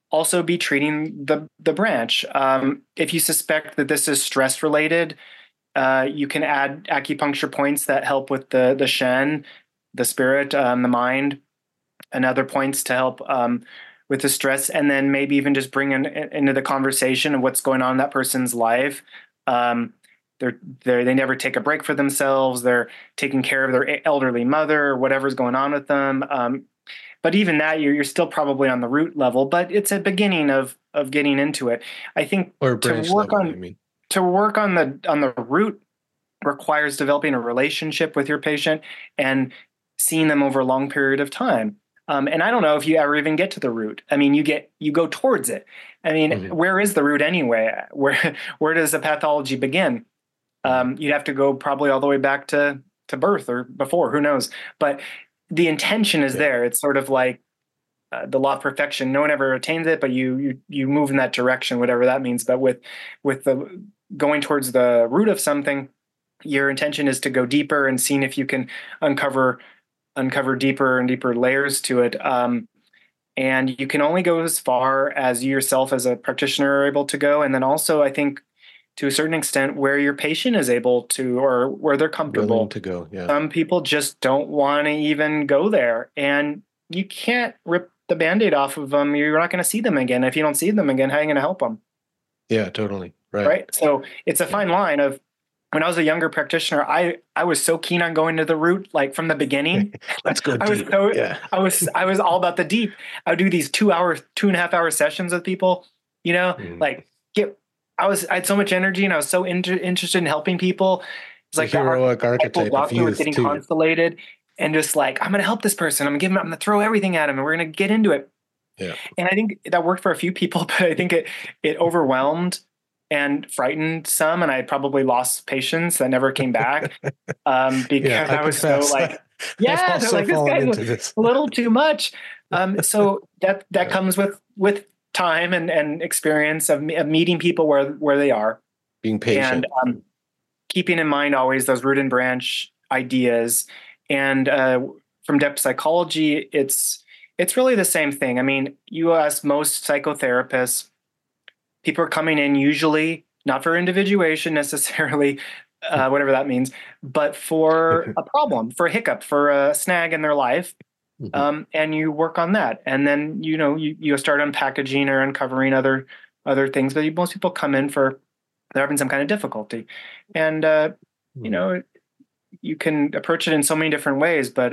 also be treating the branch. If you suspect that this is stress related, you can add acupuncture points that help with the Shen, the spirit, the mind, and other points to help with the stress, and then maybe even just bring into the conversation of what's going on in that person's life. They never take a break for themselves. They're taking care of their elderly mother or whatever's going on with them. But even that, you're still probably on the root level, but it's a beginning of getting into it. I think or branch level, I mean. To work on the root requires developing a relationship with your patient and seeing them over a long period of time. And I don't know if you ever even get to the root. I mean, you go towards it. I mean, where is the root anyway? Where does the pathology begin? You'd have to go probably all the way back to birth or before, who knows? But the intention is there. It's sort of like the law of perfection. No one ever attains it, but you move in that direction, whatever that means. But with the going towards the root of something, your intention is to go deeper and seeing if you can uncover deeper and deeper layers to it. And you can only go as far as you yourself as a practitioner are able to go. And then also, I think, to a certain extent, where your patient is able to, or where they're comfortable willing to go. Yeah. Some people just don't want to even go there. And you can't rip the Band-Aid off of them. You're not going to see them again. If you don't see them again, how are you going to help them? Yeah, totally. Right. So it's a fine line of, when I was a younger practitioner, I was so keen on going to the root, like from the beginning. Let's go deep. I was all about the deep. I would do these 2.5 hour sessions with people, I had so much energy and I was so interested in helping people. It's like the heroic archetype of youth getting too. constellated and just like, I'm going to help this person. I'm going to throw everything at him and we're going to get into it. Yeah. And I think that worked for a few people, but I think it overwhelmed and frightened some, and I probably lost patients that never came back because I was so like, they're like, this guy's a little too much. So that comes with time and experience of meeting people where they are, being patient, and keeping in mind always those root and branch ideas. And from depth psychology, it's really the same thing. I mean, you ask most psychotherapists. People are coming in usually not for individuation necessarily, whatever that means, but for a problem, for a hiccup, for a snag in their life. And you work on that. And then, you start unpackaging or uncovering other things. But most people come in they're having some kind of difficulty. And, you can approach it in so many different ways, but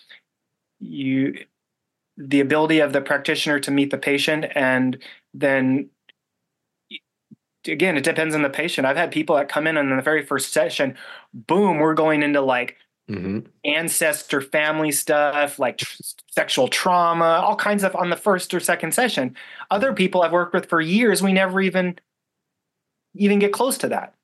the ability of the practitioner to meet the patient, and then again, it depends on the patient. I've had people that come in the very first session, boom, we're going into like ancestor family stuff, like sexual trauma, all kinds of on the first or second session. Other people I've worked with for years, we never even get close to that.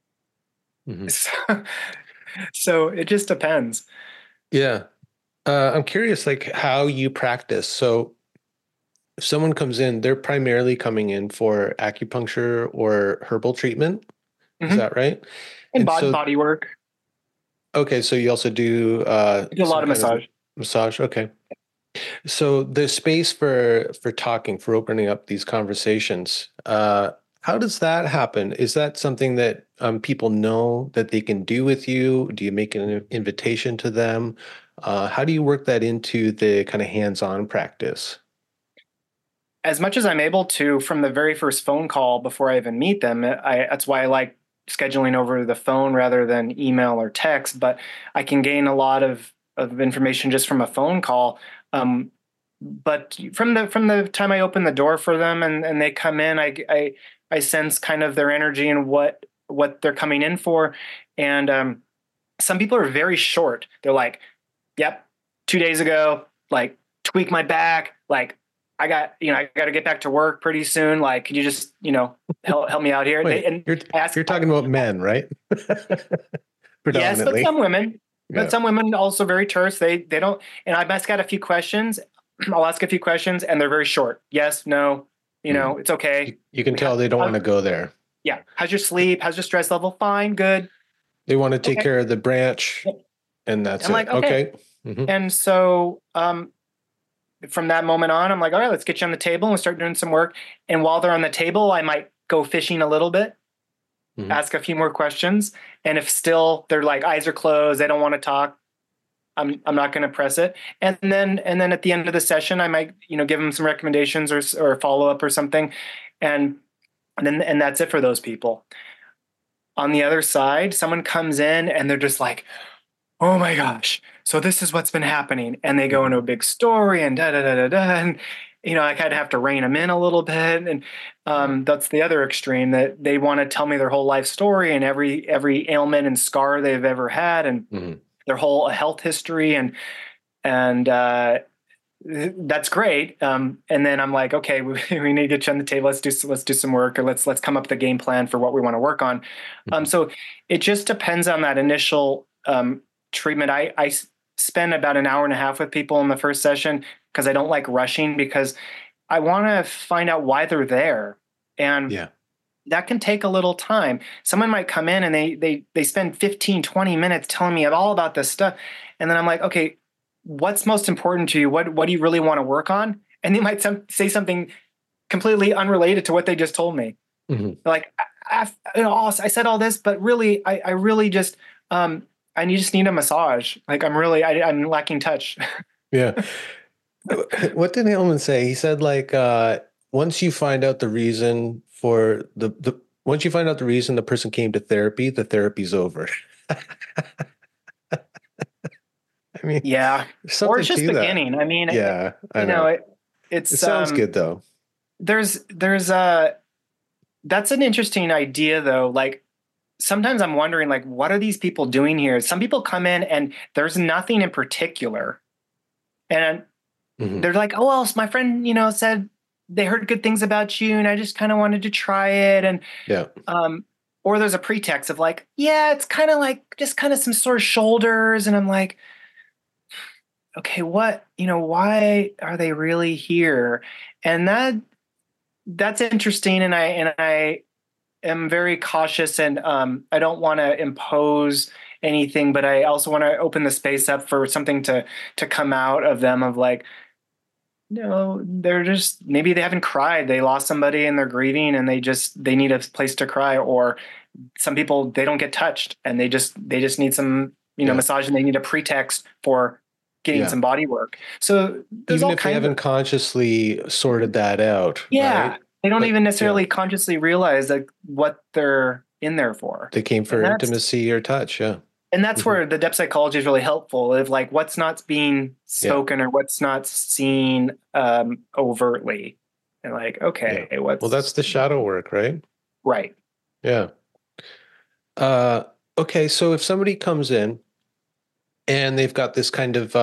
So it just depends. Yeah. I'm curious, like how you practice. So if someone comes in, they're primarily coming in for acupuncture or herbal treatment. Is that right? And body work. Okay. So you also do a lot of massage. Massage. Okay. So the space for talking, for opening up these conversations, how does that happen? Is that something that people know that they can do with you? Do you make an invitation to them? How do you work that into the kind of hands-on practice? As much as I'm able to, from the very first phone call before I even meet them, that's why I like scheduling over the phone rather than email or text. But I can gain a lot of information just from a phone call. But from the time I open the door for them and they come in, I sense kind of their energy and what they're coming in for. And some people are very short. They're like, yep, 2 days ago, like tweak my back, like I got to get back to work pretty soon. Like, can you just, help me out here? Wait, you're talking about men, right? Yes, but some women, but some women also very terse. They don't, and I've got a few questions. I'll ask a few questions and they're very short. Yes, no, it's okay. You can tell they don't want to go there. Yeah. How's your sleep? How's your stress level? Fine. Good. They want to take care of the branch and that's it. Like, okay. And so, from that moment on, I'm like, all right, let's get you on the table and start doing some work. And while they're on the table, I might go fishing a little bit, ask a few more questions. And if still they're like eyes are closed, they don't want to talk, I'm not going to press it. And then at the end of the session, I might, give them some recommendations or follow up or something. And that's it for those people. On the other side, someone comes in and they're just like, oh my gosh, so this is what's been happening. And they go into a big story and da da da da da. And, I kind of have to rein them in a little bit. And that's the other extreme, that they want to tell me their whole life story and every ailment and scar they've ever had and their whole health history. And that's great. And then I'm like, okay, we need to get you on the table. Let's do some work, or let's come up with a game plan for what we want to work on. So it just depends on that initial treatment. I spend about an hour and a half with people in the first session because I don't like rushing, because I want to find out why they're there. And that can take a little time. Someone might come in and they spend 15, 20 minutes telling me all about this stuff. And then I'm like, okay, what's most important to you? What do you really want to work on? And they might say something completely unrelated to what they just told me. Like, I said all this, but really, I really just, I just need a massage. Like, I'm lacking touch. Yeah. What did Hillman say? He said, like, once you find out the reason for once you find out the reason the person came to therapy, the therapy's over. I mean, yeah, or it's just beginning. That. I mean, yeah, I know. It sounds good though. There's that's an interesting idea though. Like, sometimes I'm wondering, like, what are these people doing here? Some people come in and there's nothing in particular, and they're like, oh, well, my friend, said they heard good things about you, and I just kind of wanted to try it, and or there's a pretext of like, yeah, it's kind of like just kind of some sore shoulders, and I'm like, okay, what, why are they really here? And that's interesting. And I am very cautious, and I don't want to impose anything, but I also want to open the space up for something to come out of them, of like, they're just, maybe they haven't cried. They lost somebody and they're grieving and they need a place to cry. Or some people, they don't get touched and they just need some, massage, and they need a pretext for getting some body work. So even if they haven't consciously sorted that out, right? They don't even necessarily consciously realize like what they're in there for. They came for intimacy or touch. Yeah. And that's where the depth psychology is really helpful, of like what's not being spoken or what's not seen overtly. And like, okay, well, that's the shadow work, right? Right. Yeah. Okay. So if somebody comes in and they've got this kind of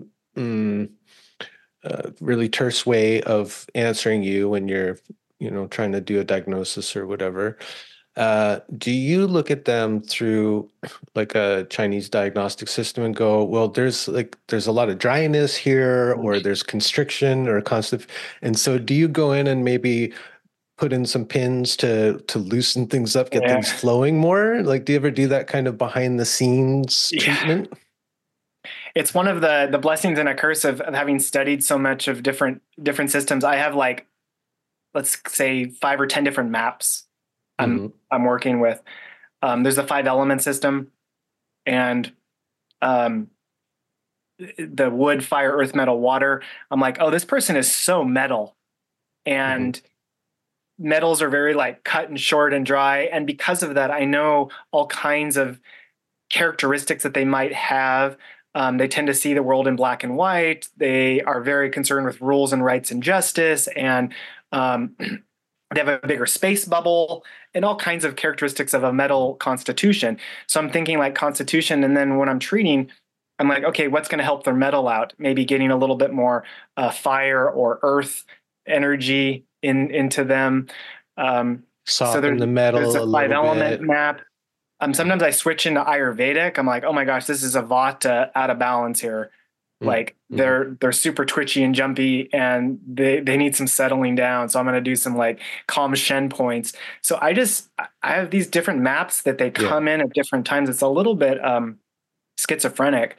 really terse way of answering you when you're, trying to do a diagnosis or whatever, do you look at them through like a Chinese diagnostic system and go, well, there's a lot of dryness here, or there's constriction or constant, and so do you go in and maybe put in some pins to loosen things up, get things flowing more? Like, do you ever do that kind of behind the scenes treatment? It's one of the blessings and a curse of having studied so much of different systems. I have, like, let's say 5 or 10 different maps I'm working with. There's a 5-element system, and the wood, fire, earth, metal, water. I'm like, oh, this person is so metal, and metals are very like cut and short and dry. And because of that, I know all kinds of characteristics that they might have. They tend to see the world in black and white. They are very concerned with rules and rights and justice, and they have a bigger space bubble and all kinds of characteristics of a metal constitution. So I'm thinking like constitution. And then when I'm treating, I'm like, okay, what's going to help their metal out? Maybe getting a little bit more fire or earth energy into them. Soften the metal there's a 5-element bit. map. Sometimes I switch into Ayurvedic. I'm like, oh my gosh, this is a Vata out of balance here. Like they're super twitchy and jumpy, and they need some settling down. So I'm going to do some like calm Shen points. So I have these different maps that they come in at different times. It's a little bit schizophrenic.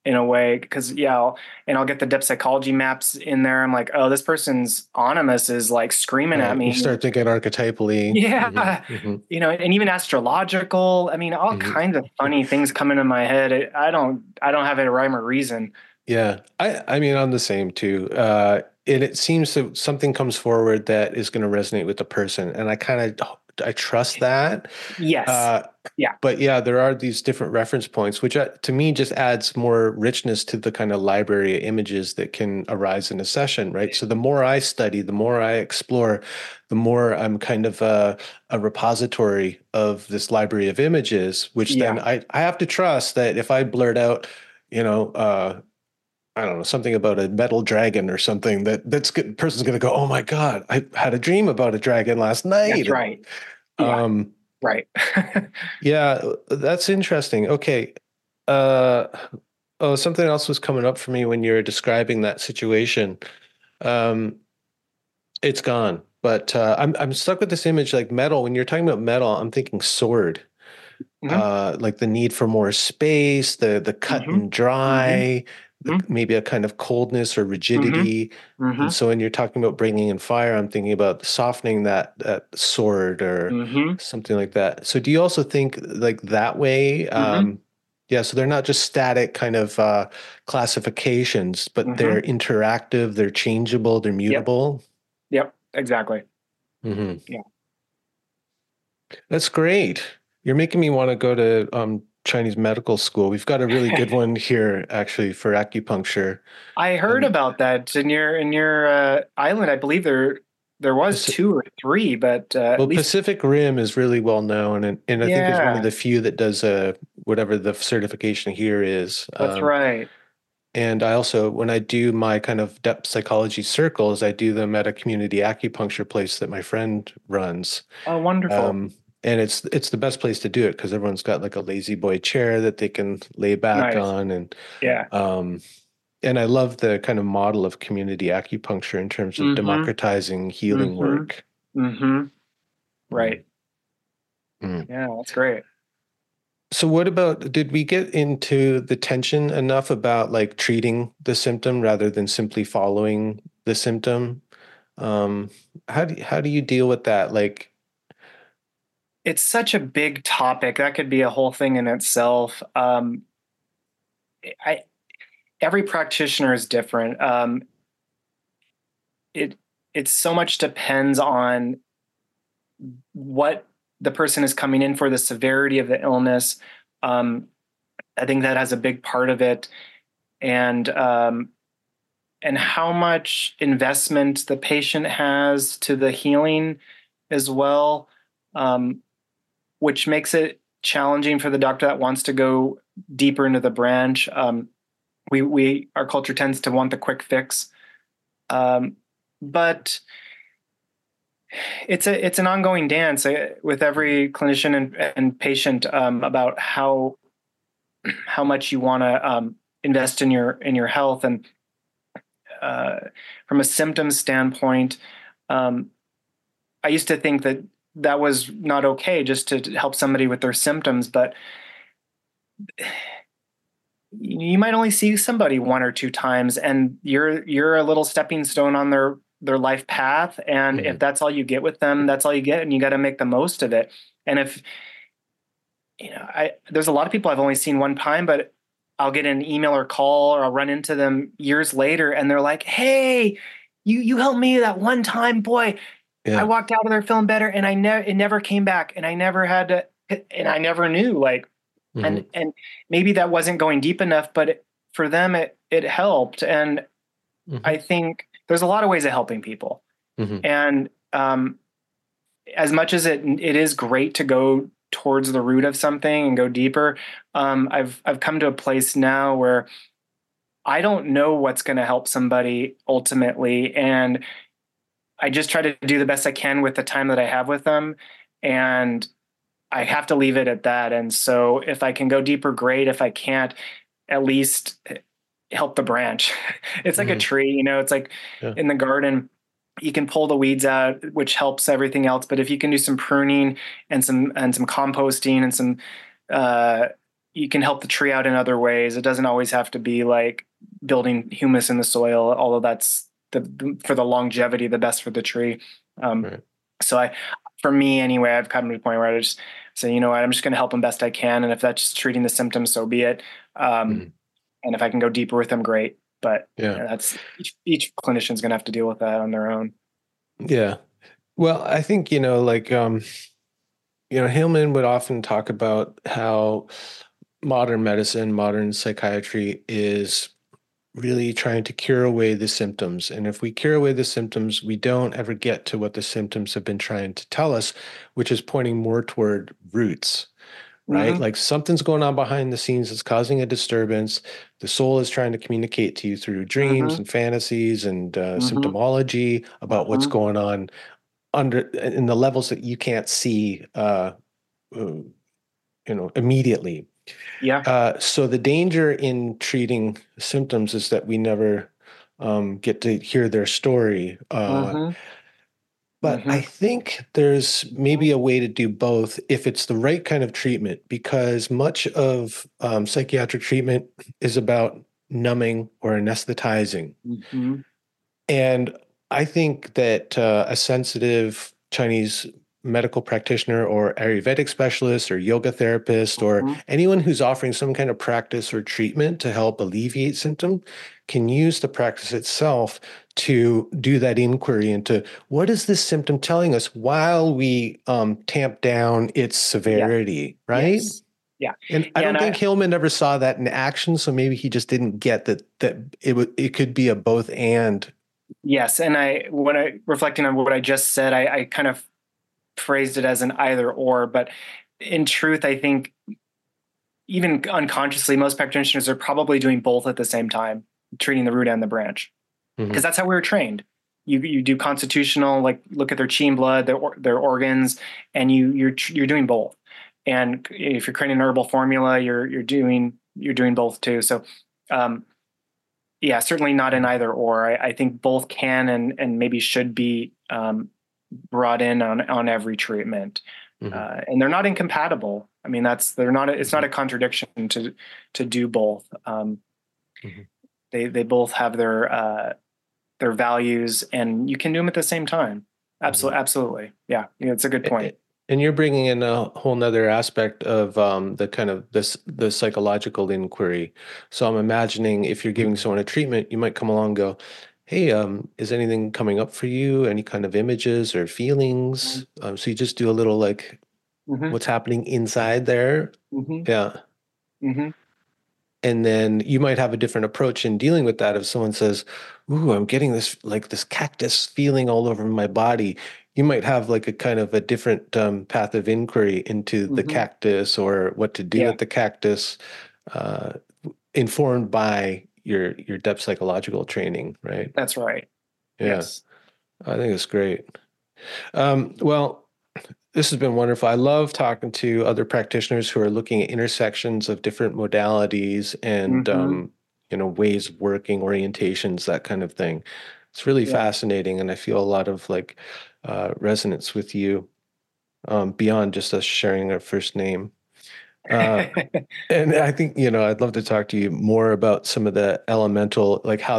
in a way, because I'll get the depth psychology maps in there. I'm like, oh, this person's animus is like screaming at Right. You me. start thinking archetypally. Yeah. And even astrological. I mean, all kinds of funny things come into my head. I don't have a rhyme or reason. Yeah. I mean, I'm the same too. And it seems that something comes forward that is going to resonate with the person. And I trust that. Yes. Yeah. But yeah, there are these different reference points, which to me just adds more richness to the kind of library of images that can arise in a session, right? So the more I study, the more I explore, the more I'm kind of a repository of this library of images, which then I have to trust that if I blurt out, you know, I don't know, something about a metal dragon or something, that's good. Person's going to go, oh my God, I had a dream about a dragon last night. That's right. Yeah. Right. Yeah, that's interesting. Okay. Uh, oh, something else was coming up for me when you were describing that situation. Um, it's gone, but I'm stuck with this image like metal. When you're talking about metal, I'm thinking sword. Like the need for more space, the cut and dry, maybe a kind of coldness or rigidity. And so when you're talking about bringing in fire, I'm thinking about softening that sword or something like that. So do you also think like that way? Yeah, so they're not just static kind of classifications, but they're interactive, they're changeable, they're mutable. Yep, exactly. Yeah. That's great. You're making me want to go to Chinese medical school. We've got a really good one here, actually, for acupuncture. I heard about that in your island. I believe there was 2 or 3, but well, at least Pacific Rim is really well known, and I think is one of the few that does whatever the certification here is. That's right. And I also, when I do my kind of depth psychology circles, I do them at a community acupuncture place that my friend runs. Oh, wonderful. And it's the best place to do it because everyone's got like a lazy boy chair that they can lay back on. And and I love the kind of model of community acupuncture in terms of democratizing healing work. Right. Yeah, that's great. So what about, did we get into the tension enough about like treating the symptom rather than simply following the symptom? How do you deal with that? Like, it's such a big topic. That could be a whole thing in itself. Every practitioner is different. It so much depends on what the person is coming in for, the severity of the illness. I think that has a big part of it, and how much investment the patient has to the healing as well, which makes it challenging for the doctor that wants to go deeper into the branch. Our culture tends to want the quick fix, but it's an ongoing dance with every clinician and patient about how much you want to invest in your health. And from a symptoms standpoint, I used to think that was not okay, just to help somebody with their symptoms, but you might only see somebody 1 or 2 times, and you're a little stepping stone on their life path. And if that's all you get with them, that's all you get, and you got to make the most of it. And if, there's a lot of people I've only seen 1 time, but I'll get an email or call, or I'll run into them years later, and they're like, hey, you helped me that 1 time, boy. Yeah. I walked out of there feeling better, and it never came back, and I never had to, and I never knew, like, and maybe that wasn't going deep enough, but for them, it helped. And I think there's a lot of ways of helping people. And as much as it is great to go towards the root of something and go deeper, I've come to a place now where I don't know what's going to help somebody ultimately, and I just try to do the best I can with the time that I have with them, and I have to leave it at that. And so if I can go deeper, great. If I can't, at least help the branch. It's like a tree, it's like in the garden, you can pull the weeds out, which helps everything else. But if you can do some pruning and some composting and some, you can help the tree out in other ways. It doesn't always have to be like building humus in the soil, although that's for the longevity, the best for the tree. Um, Right. so for me anyway, I've come to the point where I just say, you know what, I'm just going to help them best I can. And if that's just treating the symptoms, so be it. Mhm. And if I can go deeper with them, great. But Yeah. that's each clinician's going to have to deal with that on their own. Yeah. Well, I think, like, Hillman would often talk about how modern medicine, modern psychiatry is really trying to cure away the symptoms. And if we cure away the symptoms, we don't ever get to what the symptoms have been trying to tell us, which is pointing more toward roots, right? Mm-hmm. Like something's going on behind the scenes that's causing a disturbance. The soul is trying to communicate to you through dreams Mm-hmm. and fantasies and Mm-hmm. symptomology about what's Mm-hmm. going on under in the levels that you can't see uh, immediately. Yeah. So the danger in treating symptoms is that we never get to hear their story. Mm-hmm. But I Mm-hmm. think there's maybe a way to do both if it's the right kind of treatment, because much of psychiatric treatment is about numbing or anesthetizing. Mm-hmm. And I think that a sensitive Chinese medical practitioner or Ayurvedic specialist or yoga therapist or Mm-hmm. anyone who's offering some kind of practice or treatment to help alleviate symptom can use the practice itself to do that inquiry into what is this symptom telling us while we tamp down its Yeah. severity, right? Yes. Yeah. And I Yeah. don't And think Hillman ever saw that in action, so maybe he just didn't get that it could be a both and. yes. And when I reflecting on what I just said, I kind of phrased it as an either or, but in truth, I think even unconsciously, most practitioners are probably doing both at the same time, treating the root and the branch, because Mhm. that's how we were trained. You do constitutional, like look at their chi and blood, their organs, and you're doing both. And if you're creating an herbal formula, you're doing both too. So, um, yeah, certainly not an either or. I think both can and maybe should be brought in on every treatment, Mhm. and they're not incompatible. I mean, they're not. It's not Mhm. a contradiction to do both. Mhm. They both have their values, and you can do them at the same time. Mhm. Absolutely. Yeah, it's a good point. And you're bringing in a whole nother aspect of the kind of the psychological inquiry. So I'm imagining if you're giving someone a treatment, you might come along and go, "Hey, is anything coming up for you? Any kind of images or feelings?" So you just do a little like, Mm-hmm. what's happening inside there? Mm-hmm. Yeah. Mm-hmm. And then you might have a different approach in dealing with that. If someone says, "Ooh, I'm getting this cactus feeling all over my body," you might have like a kind of a different path of inquiry into the Mm-hmm. cactus or what to do Yeah, with the cactus, uh, informed by your depth psychological training, right? that's right. Yeah, Yes. I think it's great. Well, this has been wonderful. I love talking to other practitioners who are looking at intersections of different modalities and Mm-hmm. ways of working, orientations, that kind of thing. It's really Yeah. fascinating, and I feel a lot of like resonance with you beyond just us sharing our first name. Uh, and I think, I'd love to talk to you more about some of the elemental, like how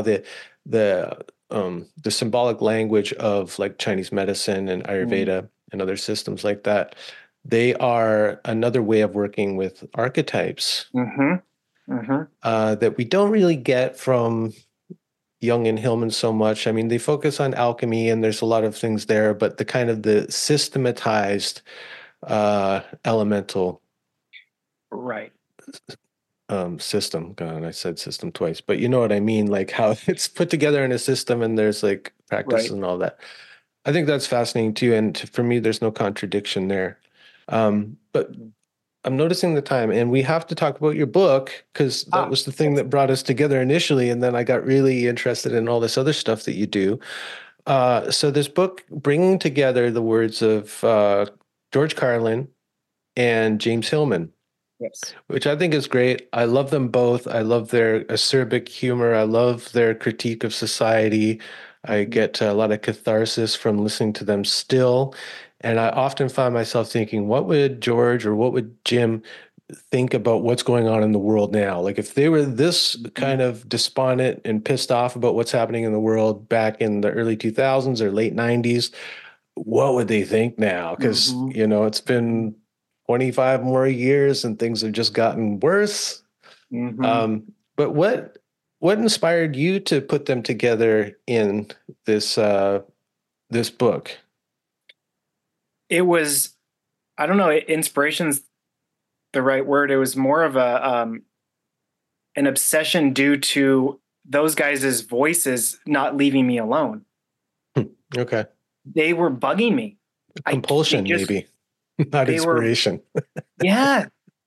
the symbolic language of like Chinese medicine and Mm. Ayurveda and other systems like that, they are another way of working with archetypes Mm-hmm. Mm-hmm. that we don't really get from Jung and Hillman so much. I mean, they focus on alchemy and there's a lot of things there, but the kind of the systematized elemental Right. system. God, I said system twice, but you know what I mean, like how it's put together in a system and there's like practices Right. and all that. I think that's fascinating too. And for me, there's no contradiction there. But I'm noticing the time and we have to talk about your book because that Ah, was the thing yes. that brought us together initially. And then I got really interested in all this other stuff that you do. So this book, bringing together the words of George Carlin and James Hillman, Yes. which I think is great. I love them both. I love their acerbic humor. I love their critique of society. I Mm-hmm. get a lot of catharsis from listening to them still. And I often find myself thinking, what would George or what would Jim think about what's going on in the world now? Like if they were this kind of despondent and pissed off about what's happening in the world back in the early 2000s or late 90s, what would they think now? Because, Mm-hmm. it's been 25 more years and things have just gotten worse. Mm-hmm. But what inspired you to put them together in this book? It was, I don't know, inspiration's the right word. It was more of an obsession due to those guys' voices not leaving me alone. Okay. They were bugging me. They Compulsion, just, maybe, not they were, inspiration. yeah.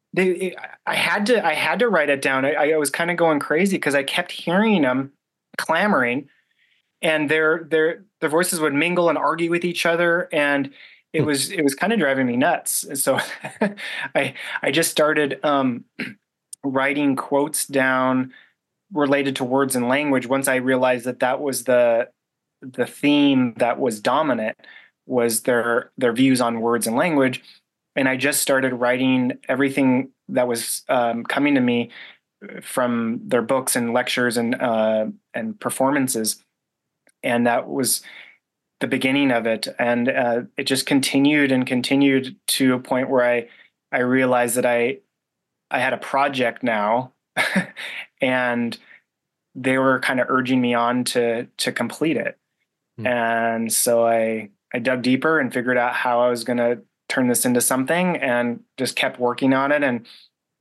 I had to write it down. I was kind of going crazy because I kept hearing them clamoring, and their voices would mingle and argue with each other, and it was kind of driving me nuts. So I just started writing quotes down related to words and language once I realized that that was the theme that was dominant, was their views on words and language. And I just started writing everything that was coming to me from their books and lectures and performances, and that was the beginning of it. And it just continued and continued to a point where I realized that I had a project now, and they were kind of urging me on to complete it. And so I dug deeper and figured out how I was going to turn this into something, and just kept working on it, and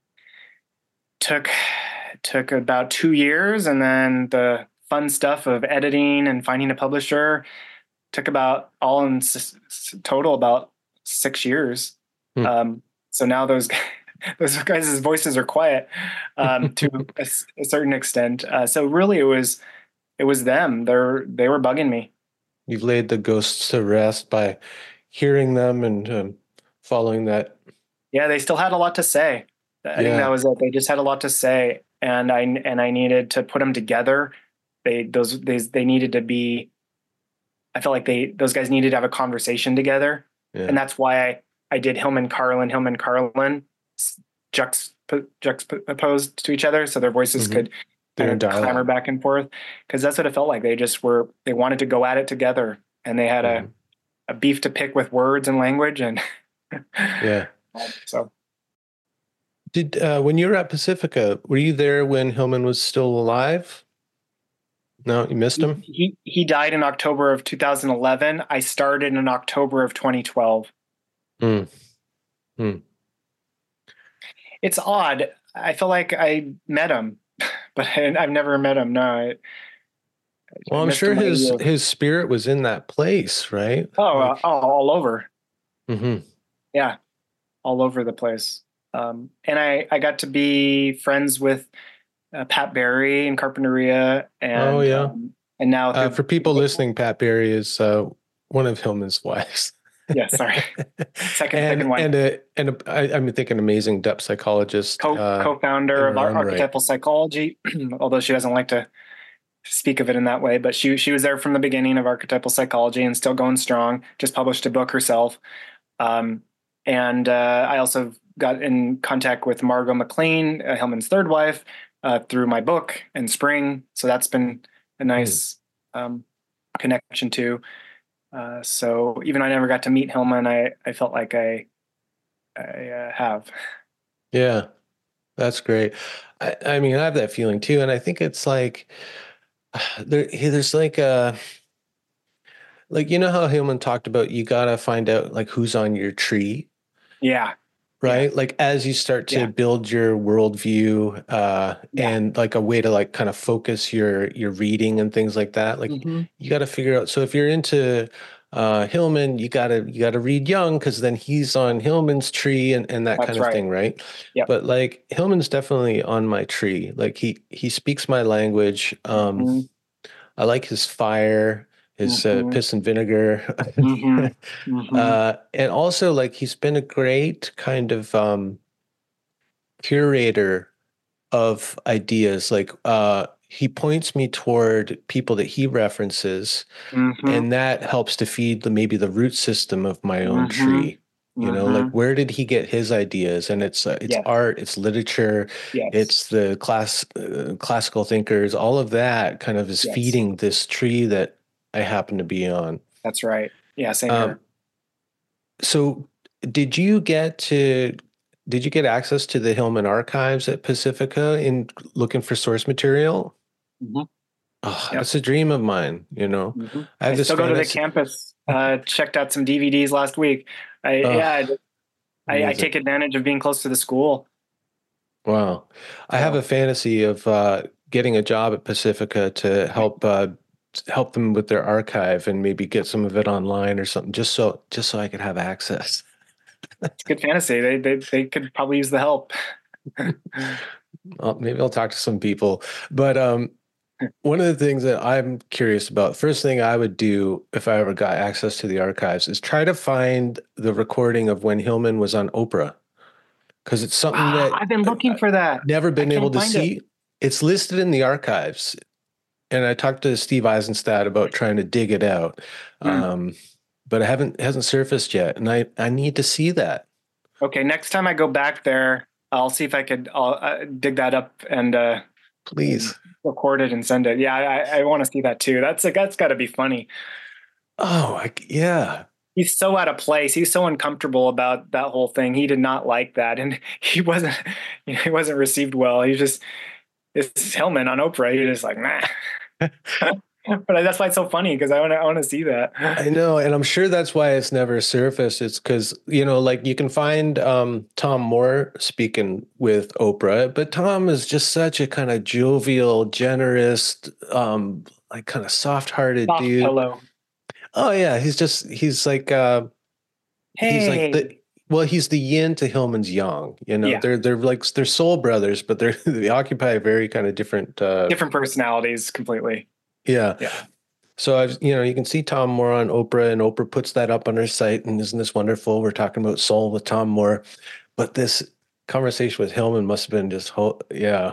took about 2 years. And then the fun stuff of editing and finding a publisher took about all in total about 6 years. So now those guys' voices are quiet to a certain extent. So really it was them. They were bugging me. You've laid the ghosts to rest by hearing them and following that. Yeah, they still had a lot to say. I think that was it. They just had a lot to say, and I needed to put them together. They needed to be. I felt like those guys needed to have a conversation together, and that's why I did Hillman Carlin juxtaposed to each other, so their voices could kind of clamor back and forth, because that's what it felt like. They wanted to go at it together, and they had a beef to pick with words and language, and so. Did when you were at Pacifica, were you there when Hillman was still alive? No, you missed him? He died in October of 2011. I started in October of 2012. It's odd. I feel like I met him, but I've never met him. No. Well, I'm sure his spirit was in that place, right? All over. Mm-hmm. Yeah, all over the place. And I got to be friends with Pat Barry in Carpinteria, and and now for people listening, Pat Barry is one of Hillman's wives. Yeah, sorry. Second wife. And I'm thinking amazing depth psychologist, co-founder of Archetypal Psychology, although she doesn't like to speak of it in that way. But she was there from the beginning of Archetypal Psychology and still going strong. Just published a book herself, and I also got in contact with Margot McLean, Hillman's third wife, through my book and Spring. So that's been a nice connection too. So even though I never got to meet Hillman, I felt like I have. Yeah, that's great. I mean, I have that feeling too. And I think it's like, there's like you know how Hillman talked about, you got to find out like who's on your tree. Yeah. Right. Yeah. Like as you start to build your worldview, and like a way to like kind of focus your reading and things like that, like you got to figure out. So if you're into Hillman, you gotta read Jung, because then he's on Hillman's tree and that That's kind of thing, right? Yep. But like Hillman's definitely on my tree. Like he speaks my language. I like his fire, his piss and vinegar. And also like he's been a great kind of curator of ideas. Like he points me toward people that he references, and that helps to feed maybe the root system of my own tree. You know, like Mm-hmm. where did he get his ideas? And it's Yes. art, it's literature, Yes. it's the classical thinkers. All of that kind of is Yes. feeding this tree that I happen to be on. That's right. Yeah. Same Um, here. so did you get to did you get access to the Hillman archives at Pacifica in looking for source material? Hmm. Oh, Yep. that's a dream of mine, you know. Hmm. I have I this still go to the fantasy. campus. Checked out some DVDs last week. Yeah, Oh, I amazing. take advantage of being close to the school. Wow. I have a So fantasy of getting a job at Pacifica to help them with their archive and maybe get some of it online or something, just so I could have access. it's good fantasy. They could probably use the help. Well, maybe I'll talk to some people. But one of the things that I'm curious about, first thing I would do if I ever got access to the archives is try to find the recording of when Hillman was on Oprah, because it's something Wow, that I've been looking I've for that. never I been able can't to find it. see. It's listed in the archives. And I talked to Steve Eisenstadt about trying to dig it out, Hmm. um, but it hasn't surfaced yet, and I need to see that. Okay, next time I go back there, I'll see if I could dig that up and Please. record it and send it. Yeah, I want to see that too. That's got to be funny. Oh, yeah. He's so out of place. He's so uncomfortable about that whole thing. He did not like that, and he wasn't, he wasn't received well. He just it's Hillman on Oprah. He just like nah. But that's why it's so funny because I want to see that. I know, and I'm sure that's why it's never surfaced. It's because, like you can find Tom Moore speaking with Oprah, but Tom is just such a kind of jovial, generous, like kind of soft-hearted Soft dude. pillow. Oh yeah, he's like the Hey, well, he's the yin to Hillman's yang. yeah, They're like they're soul brothers, but they occupy very kind of different. different personalities completely. Yeah. Yeah. So you can see Tom Moore on Oprah, and Oprah puts that up on her site, and isn't this wonderful? We're talking about soul with Tom Moore, but this conversation with Hillman must have been yeah.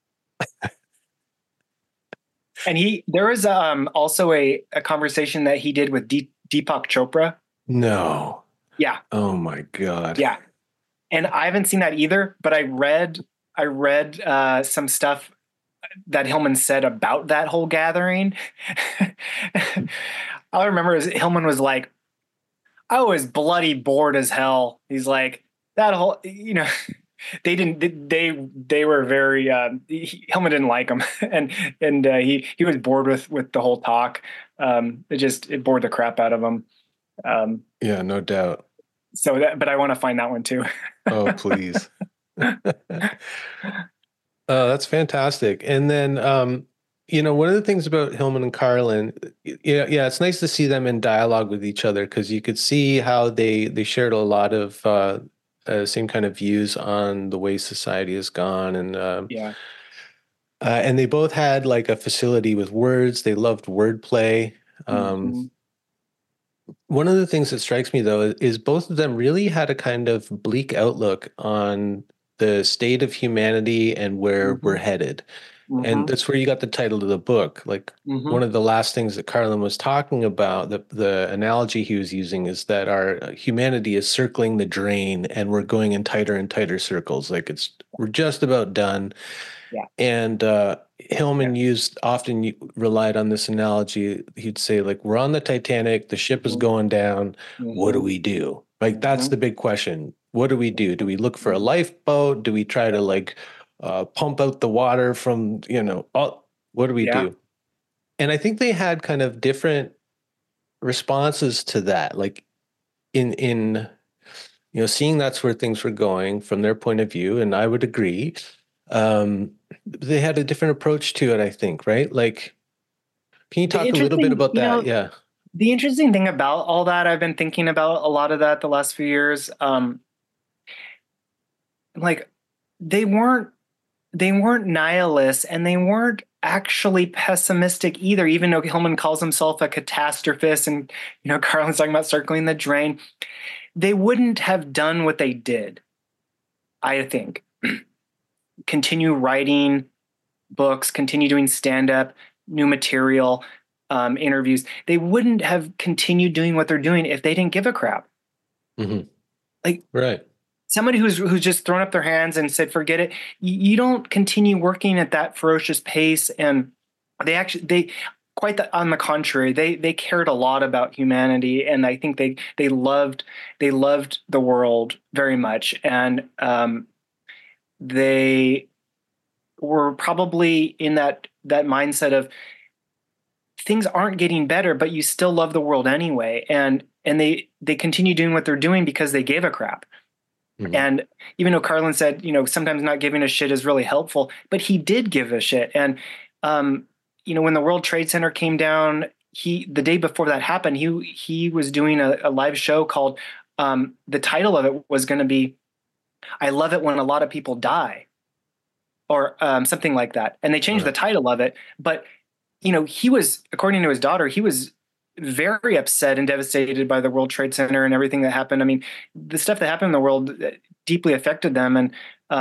And there was also a conversation that he did with Deepak Chopra. No. Yeah, Oh my God. yeah. And I haven't seen that either, but I read some stuff that Hillman said about that whole gathering. All I remember is Hillman was like, I was bloody bored as hell. He's like, that whole, they were very, Hillman didn't like him. And he was bored with the whole talk. It bored the crap out of him. Um, Yeah, no doubt. but I want to find that one too. Oh, please. Oh, that's fantastic. And then, one of the things about Hillman and Carlin, yeah, it's nice to see them in dialogue with each other because you could see how they shared a lot of same kind of views on the way society has gone, Yeah. and they both had like a facility with words. They loved wordplay. Um, Mhm. One of the things that strikes me though is both of them really had a kind of bleak outlook on the state of humanity and where we're Mhm. headed. And Mhm. that's where you got the title of the book. Like one Mhm. of the last things that Carlin was talking about, the analogy he was using is that our humanity is circling the drain and we're going in tighter and tighter circles. Like we're just about done. Yeah. And Yeah. Hillman often relied on this analogy. He'd say, like, we're on the Titanic, the ship is Mhm. going down. What do Mhm. we do? Like, that's Mhm. the big question. What do we do? Do we look for a Mhm. lifeboat? Do we try to like pump out the water from, what do we Yeah. do? And I think they had kind of different responses to that. Like in seeing that's where things were going from their point of view, and I would agree. They had a different approach to it, I think, right? Like, can you The talk a little bit interesting, about that? Yeah. the interesting thing about all that, I've been thinking about a lot of that the last few years. Like they weren't they weren't nihilists and they weren't actually pessimistic either, even though Hillman calls himself a catastrophist and Carlin's talking about circling the drain. They wouldn't have done what they did, I think. Continue writing books, continue doing stand-up, new material, interviews. They wouldn't have continued doing what they're doing if they didn't give a crap. Hmm. Like Right. somebody who's just thrown up their hands and said, forget it. You don't continue working at that ferocious pace. And they on the contrary, they cared a lot about humanity. And I think they loved the world very much. And they were probably in that mindset of things aren't getting better, but you still love the world anyway. And they continue doing what they're doing because they gave a crap. Mhm. And even though Carlin said, sometimes not giving a shit is really helpful, but he did give a shit. And, when the World Trade Center came down, the day before that happened, he was doing a live show called, the title of it was going to be, I love it when a lot of people die, or something like that. And they changed the title of it. But, he was, according to his daughter, he was very upset and devastated by the World Trade Center and everything that happened. I mean, the stuff that happened in the world deeply affected them, and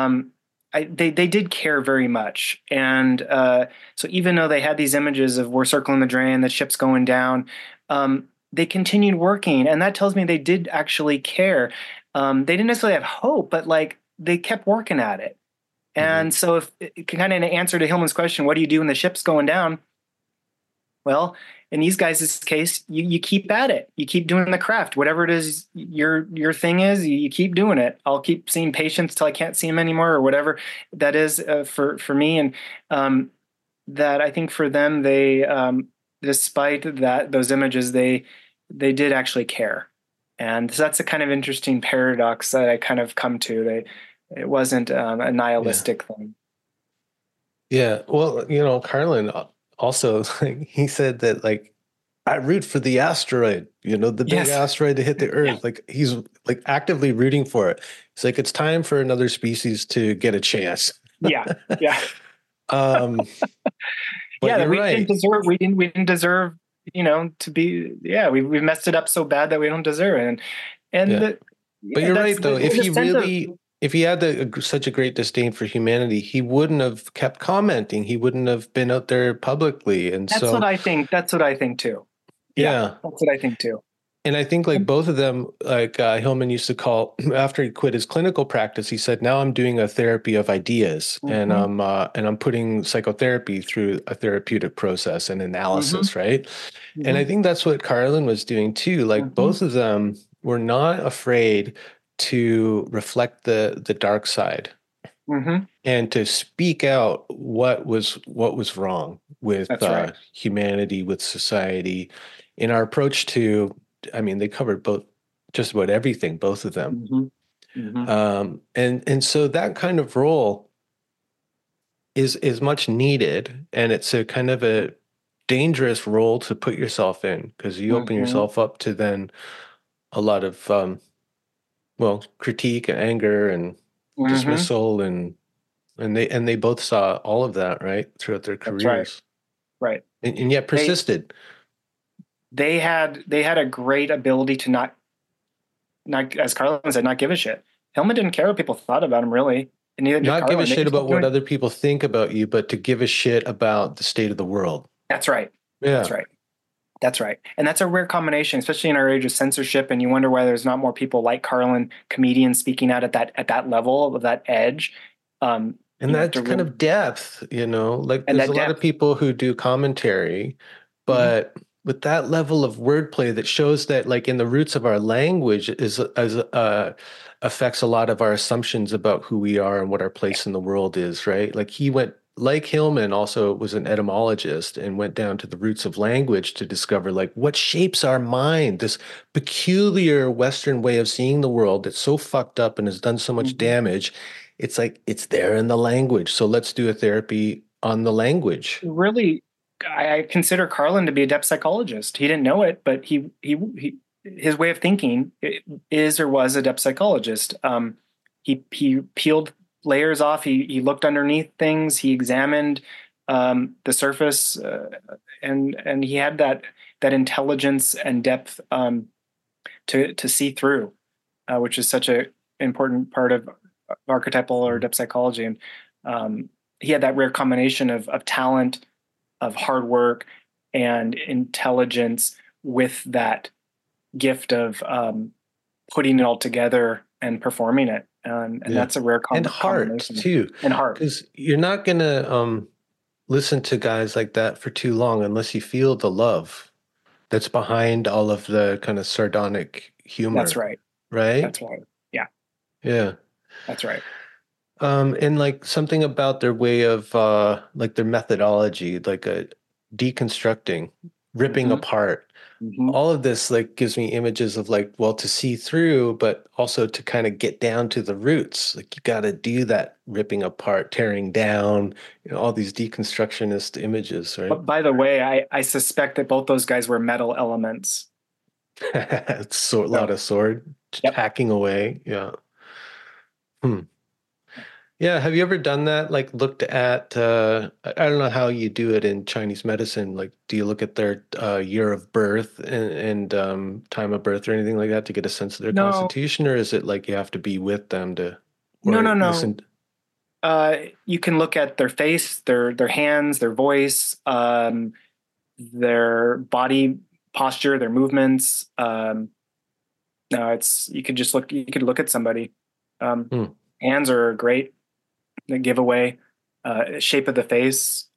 they did care very much. And so even though they had these images of we're circling the drain, the ship's going down, they continued working, and that tells me they did actually care. They didn't necessarily have hope, but like they kept working at it. And so, if kind of an answer to Hillman's question, what do you do when the ship's going down? Well, in these guys' case, you keep at it. You keep doing the craft, whatever it is your thing is. You keep doing it. I'll keep seeing patients till I can't see them anymore, or whatever that is for me. And that I think for them, they despite those images, they did actually care, and so that's a kind of interesting paradox that I kind of come to. It wasn't a nihilistic thing. Yeah. Well, Carlin also, like, he said that, like, I root for the asteroid, the big Yes. asteroid to hit the Earth. Yeah. Like, he's like actively rooting for it. It's like, it's time for another species to get a chance. Yeah. Yeah. But Yeah, that you're we right. didn't deserve. We didn't deserve. To be. Yeah, we messed it up so bad that we don't deserve it. And Yeah. But you're that's right, though. the sense of. If he had such a great disdain for humanity, he wouldn't have kept commenting. He wouldn't have been out there publicly. And That's what so, I think. That's what I think too. Yeah, yeah. that's what I think too. And I think, like, both of them, like, Hillman used to call, after he quit his clinical practice, he said, now I'm doing a therapy of ideas, and I'm putting psychotherapy through a therapeutic process and analysis, right? And I think that's what Carlin was doing too. Like, both of them were not afraid to reflect the dark side and to speak out what was wrong with That's right. humanity, with society. In our approach to, I mean, they covered just about everything, both of them. And so that kind of role is much needed, and it's a kind of a dangerous role to put yourself in, because you open yourself up to then a lot of critique and anger and dismissal, and they both saw all of that, right, throughout their That's right. careers, Right. and yet persisted. They had a great ability to not, as Carlin said, not give a shit. Hillman didn't care what people thought about him, really. And neither did Not Carlin. give a shit about what other people think about you, but to give a shit about the state of the world. That's right. Yeah. That's right. That's right. And that's a rare combination, especially in our age of censorship. And you wonder why there's not more people like Carlin, comedians, speaking out at that level, of that edge. And that's kind of depth, like, there's a lot of people who do commentary, but with that level of wordplay that shows that, like, in the roots of our language affects a lot of our assumptions about who we are and what our place in the world is, right? Like, like Hillman also was an etymologist and went down to the roots of language to discover, like, what shapes our mind, this peculiar Western way of seeing the world that's so fucked up and has done so much damage. It's like, it's there in the language. So let's do a therapy on the language. Really, I consider Carlin to be a depth psychologist. He didn't know it, but his way of thinking is or was a depth psychologist. He peeled layers off. He looked underneath things. He examined the surface, and he had that intelligence and depth to see through, which is such an important part of archetypal or depth psychology. And he had that rare combination of talent, of hard work, and intelligence, with that gift of putting it all together and performing it. And Yeah. that's a rare And heart combination. too, And heart. because you're not gonna listen to guys like that for too long unless you feel the love that's behind all of the kind of sardonic That's humor, right. right? That's right. Yeah, Yeah. that's right. And like something about their way of like their methodology, like a deconstructing, ripping Hmm. apart. Hmm. All of this like gives me images of like, well, to see through, but also to kind of get down to the roots. Like you got to do that ripping apart, tearing down, all these deconstructionist images, right? But by the way, I suspect that both those guys were metal elements. It's a lot So, of sword just yep. hacking away. Yeah. Hmm. Yeah, have you ever done that? Like looked at I don't know how you do it in Chinese medicine. Like do you look at their year of birth and time of birth or anything like that to get a sense of their No, constitution, or is it like you have to be with them to no, or no, no. listen? You can look at their face, their hands, their voice, their body posture, their movements. No, it's you could just look. You could look at somebody. Um, Hmm. Hands are great. They give away shape of the face.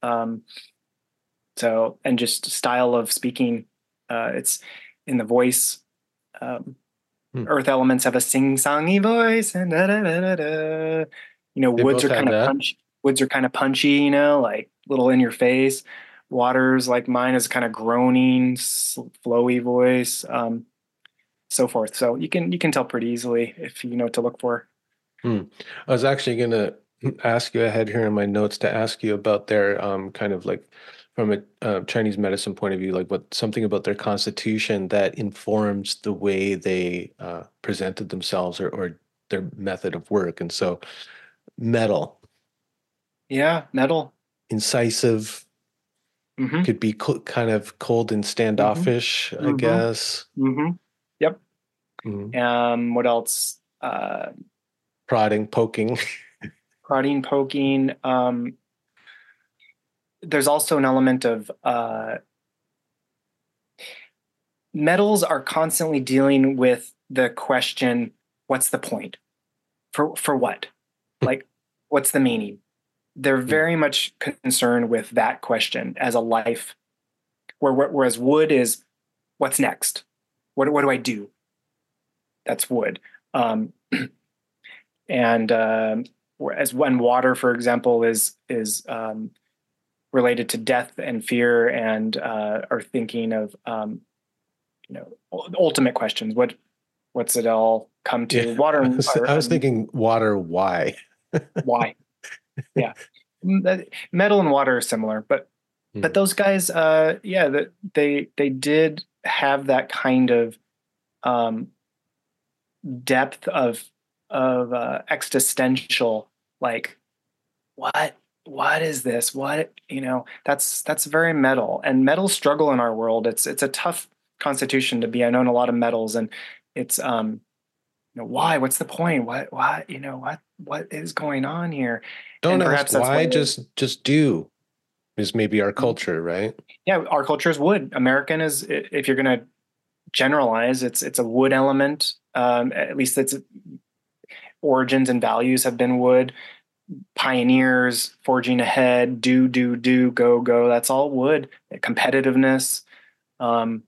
So and just style of speaking. It's in the voice. Um, Hmm. Earth elements have a sing-songy voice, and da, da, da, da, da. They Woods both are have kind of that. punchy. Woods are kind of punchy. Like little in your face. Waters like mine is kind of groaning, flowy voice, so forth. So you can tell pretty easily if you know what to look for. Hmm. I was actually gonna ask you ahead here in my notes to ask you about their kind of like from a Chinese medicine point of view, like what something about their constitution that informs the way they presented themselves or their method of work. And so metal, Yeah, metal. incisive, Mm-hmm. could be kind of cold and Mm-hmm. standoffish, I Mm-hmm. guess. Mm-hmm. Yep. Mhm. What else? Prodding, poking. Prodding, poking. There's also an element of metals are constantly dealing with the question, what's the point? For what? Like, what's the meaning? They're Hmm. very much concerned with that question as a life, whereas wood is, what's next? What do I do? That's wood. Um, and as when water, for example, is related to death and fear and are thinking of ultimate questions. What's it all come Yeah, to? Water I was thinking water, why? why? Yeah, metal and water are similar, but Hmm. those guys, yeah, that they did have that kind of um, depth of existential, like what is this? That's very metal, and metal struggle in our world. It's a tough constitution to be. I know in a lot of metals, and it's why? What's the point? What what is going on here? Don't And ask perhaps that's why why, just do is maybe our Mhm. culture, right? Yeah, our culture is wood. American is, if you're going to generalize, it's a wood element. At least its origins and values have been wood. Pioneers, forging ahead, do, go, go. That's all wood. Competitiveness. Um,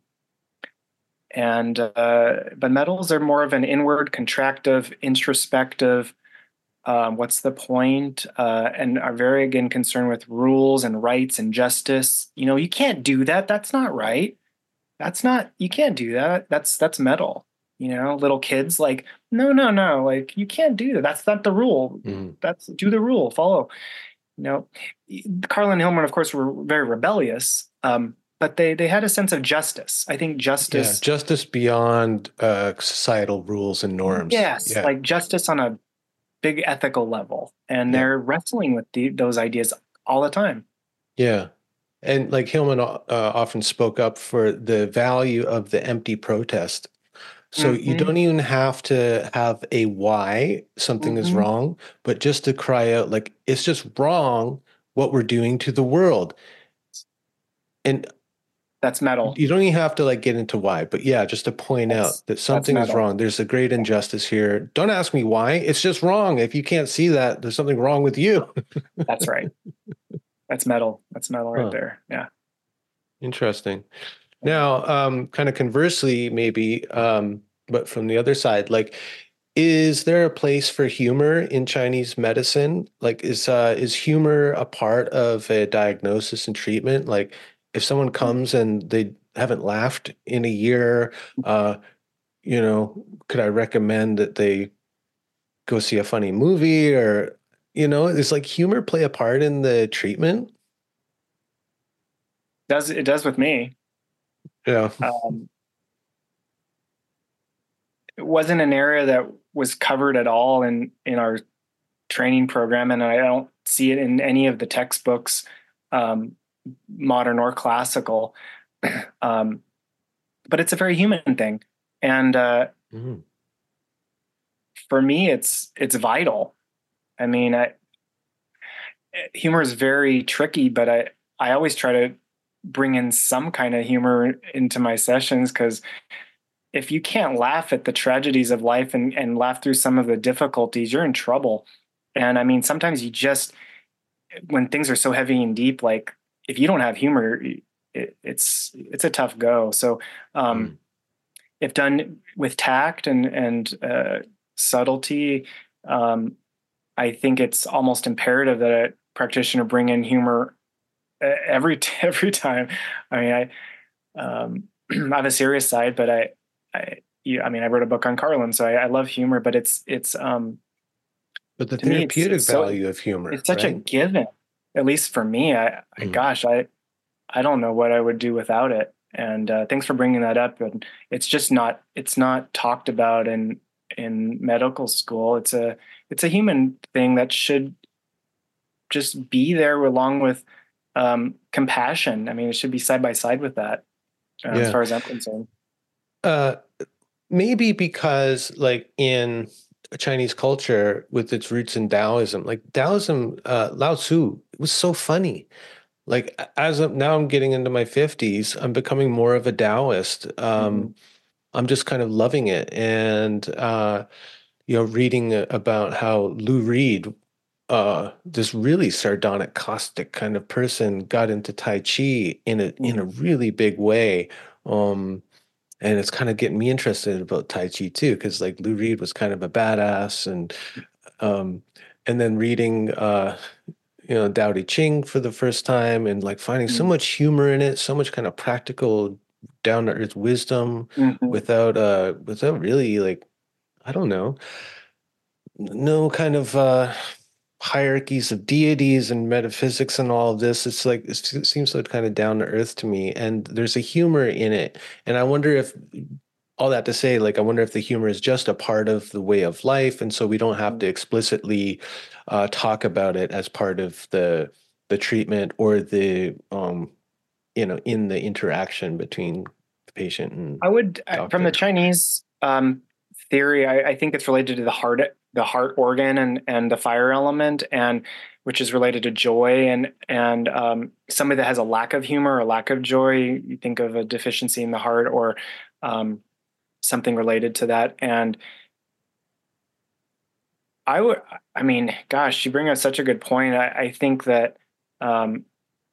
and but metals are more of an inward, contractive, introspective. What's the point? And are very again concerned with rules and rights and justice. You can't do that. That's not right. That's not. You can't do that. That's metal. Little kids like no, no, no. Like you can't do that. That's not the rule. Mhm. That's do the rule. Follow. You know, Carlin and Hillman, of course, were very rebellious. But they had a sense of justice. I think Yeah, justice. justice beyond societal rules and norms. Yes, Yeah, like justice on a big ethical level, and yeah, they're wrestling with those ideas all the time. yeah. And like Hillman often spoke up for the value of the empty protest. So you Hmm. don't even have to have a why something is Hmm. wrong, but just to cry out like it's just wrong what we're doing to the world. And That's metal. You don't even have to like get into why, but yeah, just to point out that That's something is metal. wrong. There's a great injustice here. Don't ask me why. It's just wrong. If you can't see that, there's something wrong with you. That's right. That's metal. That's metal right Huh. there. Yeah. Interesting. Now, kind of conversely, maybe, but from the other side, like, is there a place for humor in Chinese medicine? Like, is humor a part of a diagnosis and treatment? Like, if someone comes and they haven't laughed in a year, uh, could I recommend that they go see a funny movie or, is like humor play a part in the treatment? It does with me. Yeah. Um, it wasn't an area that was covered at all in our training program, and I don't see it in any of the textbooks, um, modern or classical. um, but it's a very human thing, and Mhm. for me, it's vital. I mean, humor is very tricky, but I always try to bring in some kind of humor into my sessions, because if you can't laugh at the tragedies of life and laugh through some of the difficulties, you're in trouble. And I mean, sometimes you just, when things are so heavy and deep, like if you don't have humor, it's a tough go. So Mm. if done with tact and subtlety, um, I think it's almost imperative that a practitioner bring in humor every time. I mean, I have a serious side, but I mean, I wrote a book on Carlin, so I love humor, but But the to me, therapeutic value of humor, it's such a right? given, at least for me. Mm. Gosh, I don't know what I would do without it. And thanks for bringing that up. And it's not talked about in medical school. It's a human thing that should just be there along with compassion. I mean, it should be side by side with that, as Yeah. far as I'm concerned. Uh, Maybe because like in Chinese culture with its roots in Taoism, like Taoism, Lao Tzu was so funny. Like as of now, I'm getting into my 50s, I'm becoming more of a Taoist. Mhm. I'm just kind of loving it. And reading about how Lou Reed, this really sardonic, caustic kind of person, got into Tai Chi in a Mhm. really big way. Um, and it's kind of getting me interested about Tai Chi too, because like Lou Reed was kind of a badass, um, and then reading Dao De Ching for the first time, and like finding so Mhm. much humor in it, so much kind of practical, down to earth wisdom, Mhm. without really like, I don't know, no kind of hierarchies of deities and metaphysics and all of this. It's like it seems so kind of down to earth to me, and there's a humor in it. And I wonder if all that to say, like, I wonder if the humor is just a part of the way of life, and so we don't have to Mhm. explicitly talk about it as part of the treatment or the in the interaction between the patient and I would, from the doctor. Chinese theory, I think it's related to the heart organ and the fire element, and which is related to joy, and somebody that has a lack of humor or lack of joy, you think of a deficiency in the heart or um, something related to that. And I would, I mean, gosh, you bring up such a good point. I think that um,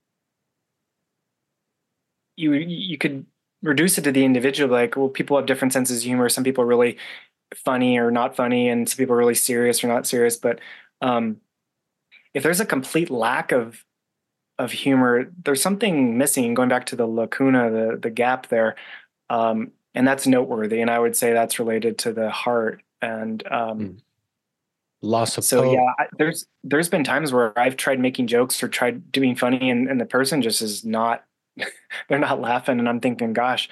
you could reduce it to the individual. Like, well, people have different senses of humor. Some people are really funny or not funny, and some people are really serious or not serious. But um, if there's a complete lack of humor, there's something missing. Going back to the lacuna, the gap there, and that's noteworthy. And I would say that's related to the heart. And Mm. Loss of so yeah, Poe. there's been times where I've tried making jokes or tried doing funny, and the person just is not. They're not laughing, and I'm thinking, gosh,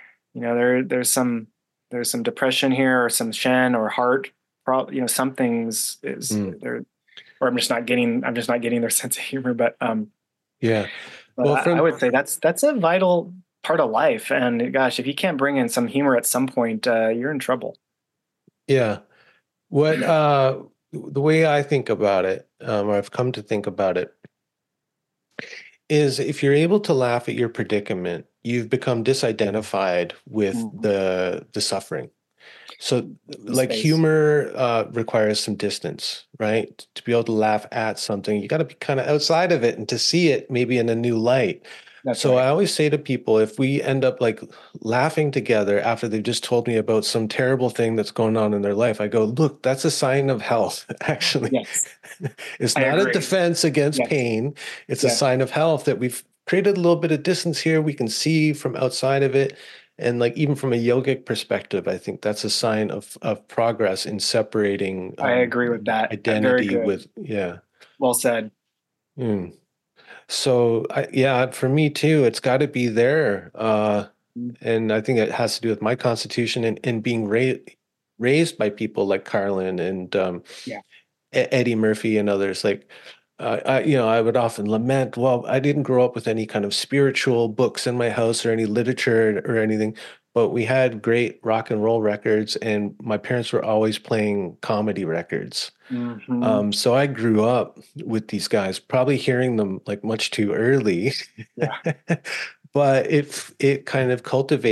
there's some depression here, or some shen or heart something's is Mm. there, or I'm just not getting their sense of humor. Yeah. But Well, I from would say that's a vital part of life. And gosh, if you can't bring in some humor at some point, you're in trouble. yeah. What the way I think about it, or I've come to think about it, is if you're able to laugh at your predicament, you've become disidentified with Mhm. the suffering. So, The like space. humor requires some distance, right? To be able to laugh at something, you got to be kind of outside of it and to see it maybe in a new light. That's So I right. always say to people, if we end up like laughing together after they've just told me about some terrible thing that's going on in their life, I go, look, that's a sign of health, actually. Yes, It's I not a agree. defense against Yes, pain. It's a yes, sign of health that we've created a little bit of distance here. We can see from outside of it. And like even from a yogic perspective, I think that's a sign of progress in separating I agree with that. Very identity good. with, yeah. Well said. Mm. So yeah, for me too, it's got to be there. Mm. And I think it has to do with my constitution and being raised by people like Carlin and Yeah, Eddie Murphy and others. Like, I would often lament, well, I didn't grow up with any kind of spiritual books in my house or any literature or anything, but we had great rock and roll records, and my parents were always playing comedy records. hmm, So I grew up with these guys, probably hearing them like much too early, yeah, but it kind of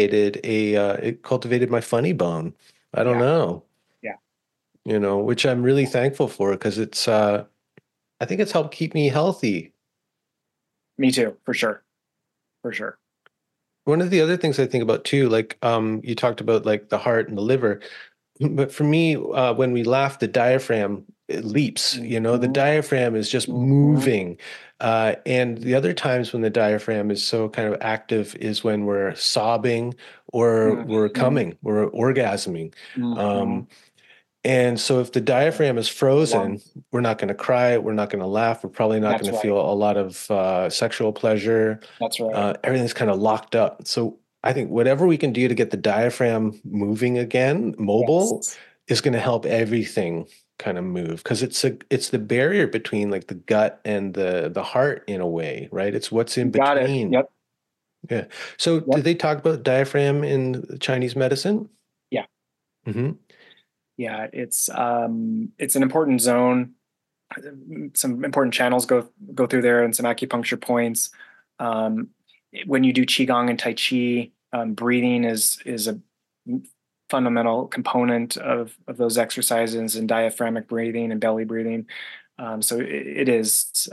cultivated my funny bone. I don't yeah, know, yeah. which I'm really thankful for because it's I think it's helped keep me healthy. Me too, for sure, for sure. One of the other things I think about too, like you talked about like the heart and the liver, but for me, when we laugh, the diaphragm it leaps. The Hmm, diaphragm is just hmm, moving. And the other times when the diaphragm is so kind of active is when we're sobbing or we're hmm, coming, we're orgasming. hmm. Um, And so if the diaphragm is One. frozen, we're not going to cry, we're not going to laugh, we're probably not That's going to right. feel a lot of sexual pleasure. That's right. Everything's kind of locked up. So I think whatever we can do to get the diaphragm moving again, mobile, Yes. is going to help everything kind of move because it's the barrier between like the gut and the heart in a way, right? It's what's in You got it. between. Yep. Yeah. So Yep. did they talk about diaphragm in Chinese medicine? Yeah. Hmm. Yeah. It's an important zone. Some important channels go through there and some acupuncture points. Um, when you do qigong and tai chi, breathing is a fundamental component of those exercises and diaphragmic breathing and belly breathing. So it is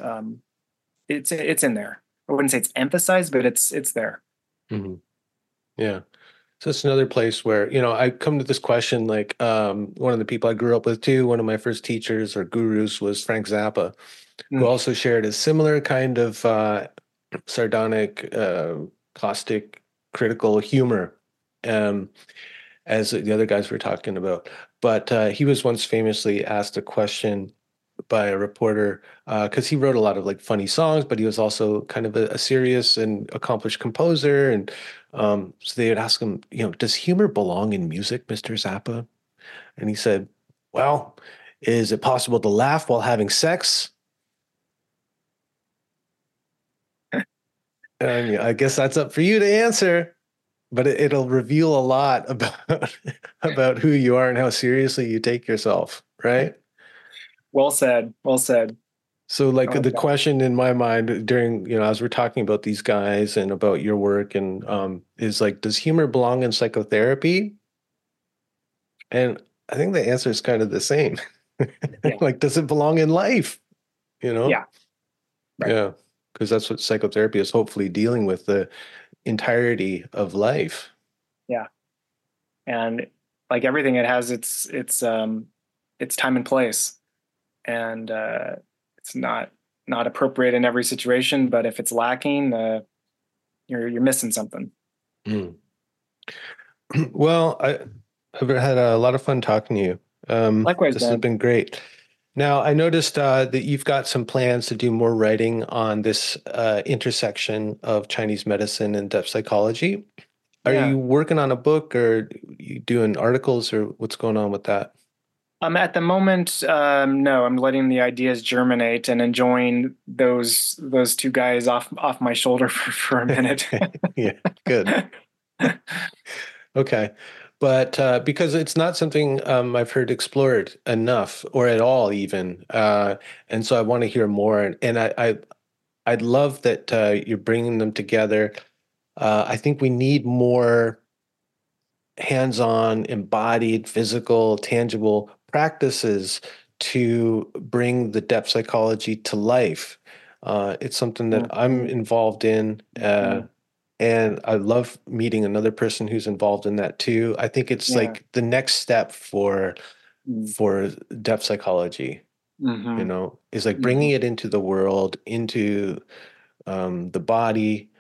it's in there. I wouldn't say it's emphasized, but it's there. Hmm. Yeah. So it's another place where, I come to this question like one of the people I grew up with too, one of my first teachers or gurus was Frank Zappa, who Mm, also shared a similar kind of sardonic, caustic, critical humor um, as the other guys were talking about. But he was once famously asked a question by a reporter because he wrote a lot of like funny songs, but he was also kind of a serious and accomplished composer. And so they would ask him, does humor belong in music, Mr. Zappa? And he said, well, is it possible to laugh while having sex? And I guess that's up for you to answer, but it'll reveal a lot about about who you are and how seriously you take yourself, right? well said. Well said. So I like like the that. question in my mind during, as we're talking about these guys and about your work and is like, does humor belong in psychotherapy? And I think the answer is kind of the same. Yeah. Like, does it belong in life? You know? Yeah. Right. Yeah. Because that's what psychotherapy is hopefully dealing with the entirety of life. Yeah. And like everything, it has its time and place, and it's not appropriate in every situation. But if it's lacking, you're missing something. Mm. Well, I've had a lot of fun talking to you. Likewise, This has Ben. been great. Now, I noticed that you've got some plans to do more writing on this intersection of Chinese medicine and depth psychology. Are Yeah. you working on a book or you doing articles or what's going on with that? At the moment, no. I'm letting the ideas germinate and enjoying those two guys off my shoulder for a minute. Yeah, good. Okay. But because it's not something I've heard explored enough or at all even. And so I want to hear more. And I I'd love that you're bringing them together. I think we need more hands-on, embodied, physical, tangible practices to bring the depth psychology to life. It's something that I'm involved in, and I love meeting another person who's involved in that too. I think it's like the next step for depth psychology, is like bringing it into the world, into the body,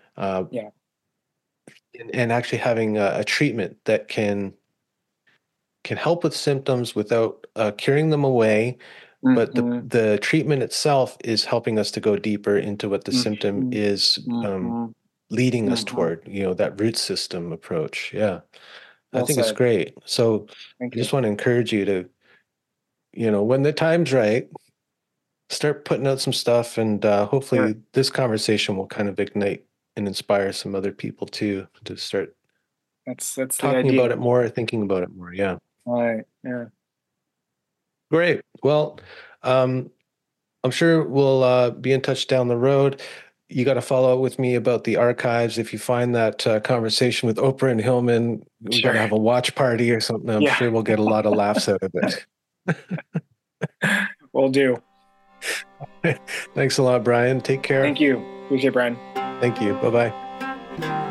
and actually having a treatment that can help with symptoms without curing them away. But the treatment itself is helping us to go deeper into what the symptom is leading us toward, that root system approach. Yeah. I think it's great. So I just want to encourage you to, when the time's right, start putting out some stuff, and hopefully this conversation will kind of ignite and inspire some other people too to start that's talking about it more, thinking about it more. Yeah. Right. Yeah. Great. Well, I'm sure we'll be in touch down the road. You got to follow up with me about the archives. If you find that conversation with Oprah and Hillman, we got to have a watch party or something. I'm sure we'll get a lot of laughs out of it. Will do. Thanks a lot, Brian. Take care. Thank you. Appreciate it, Brian. Thank you. Bye-bye.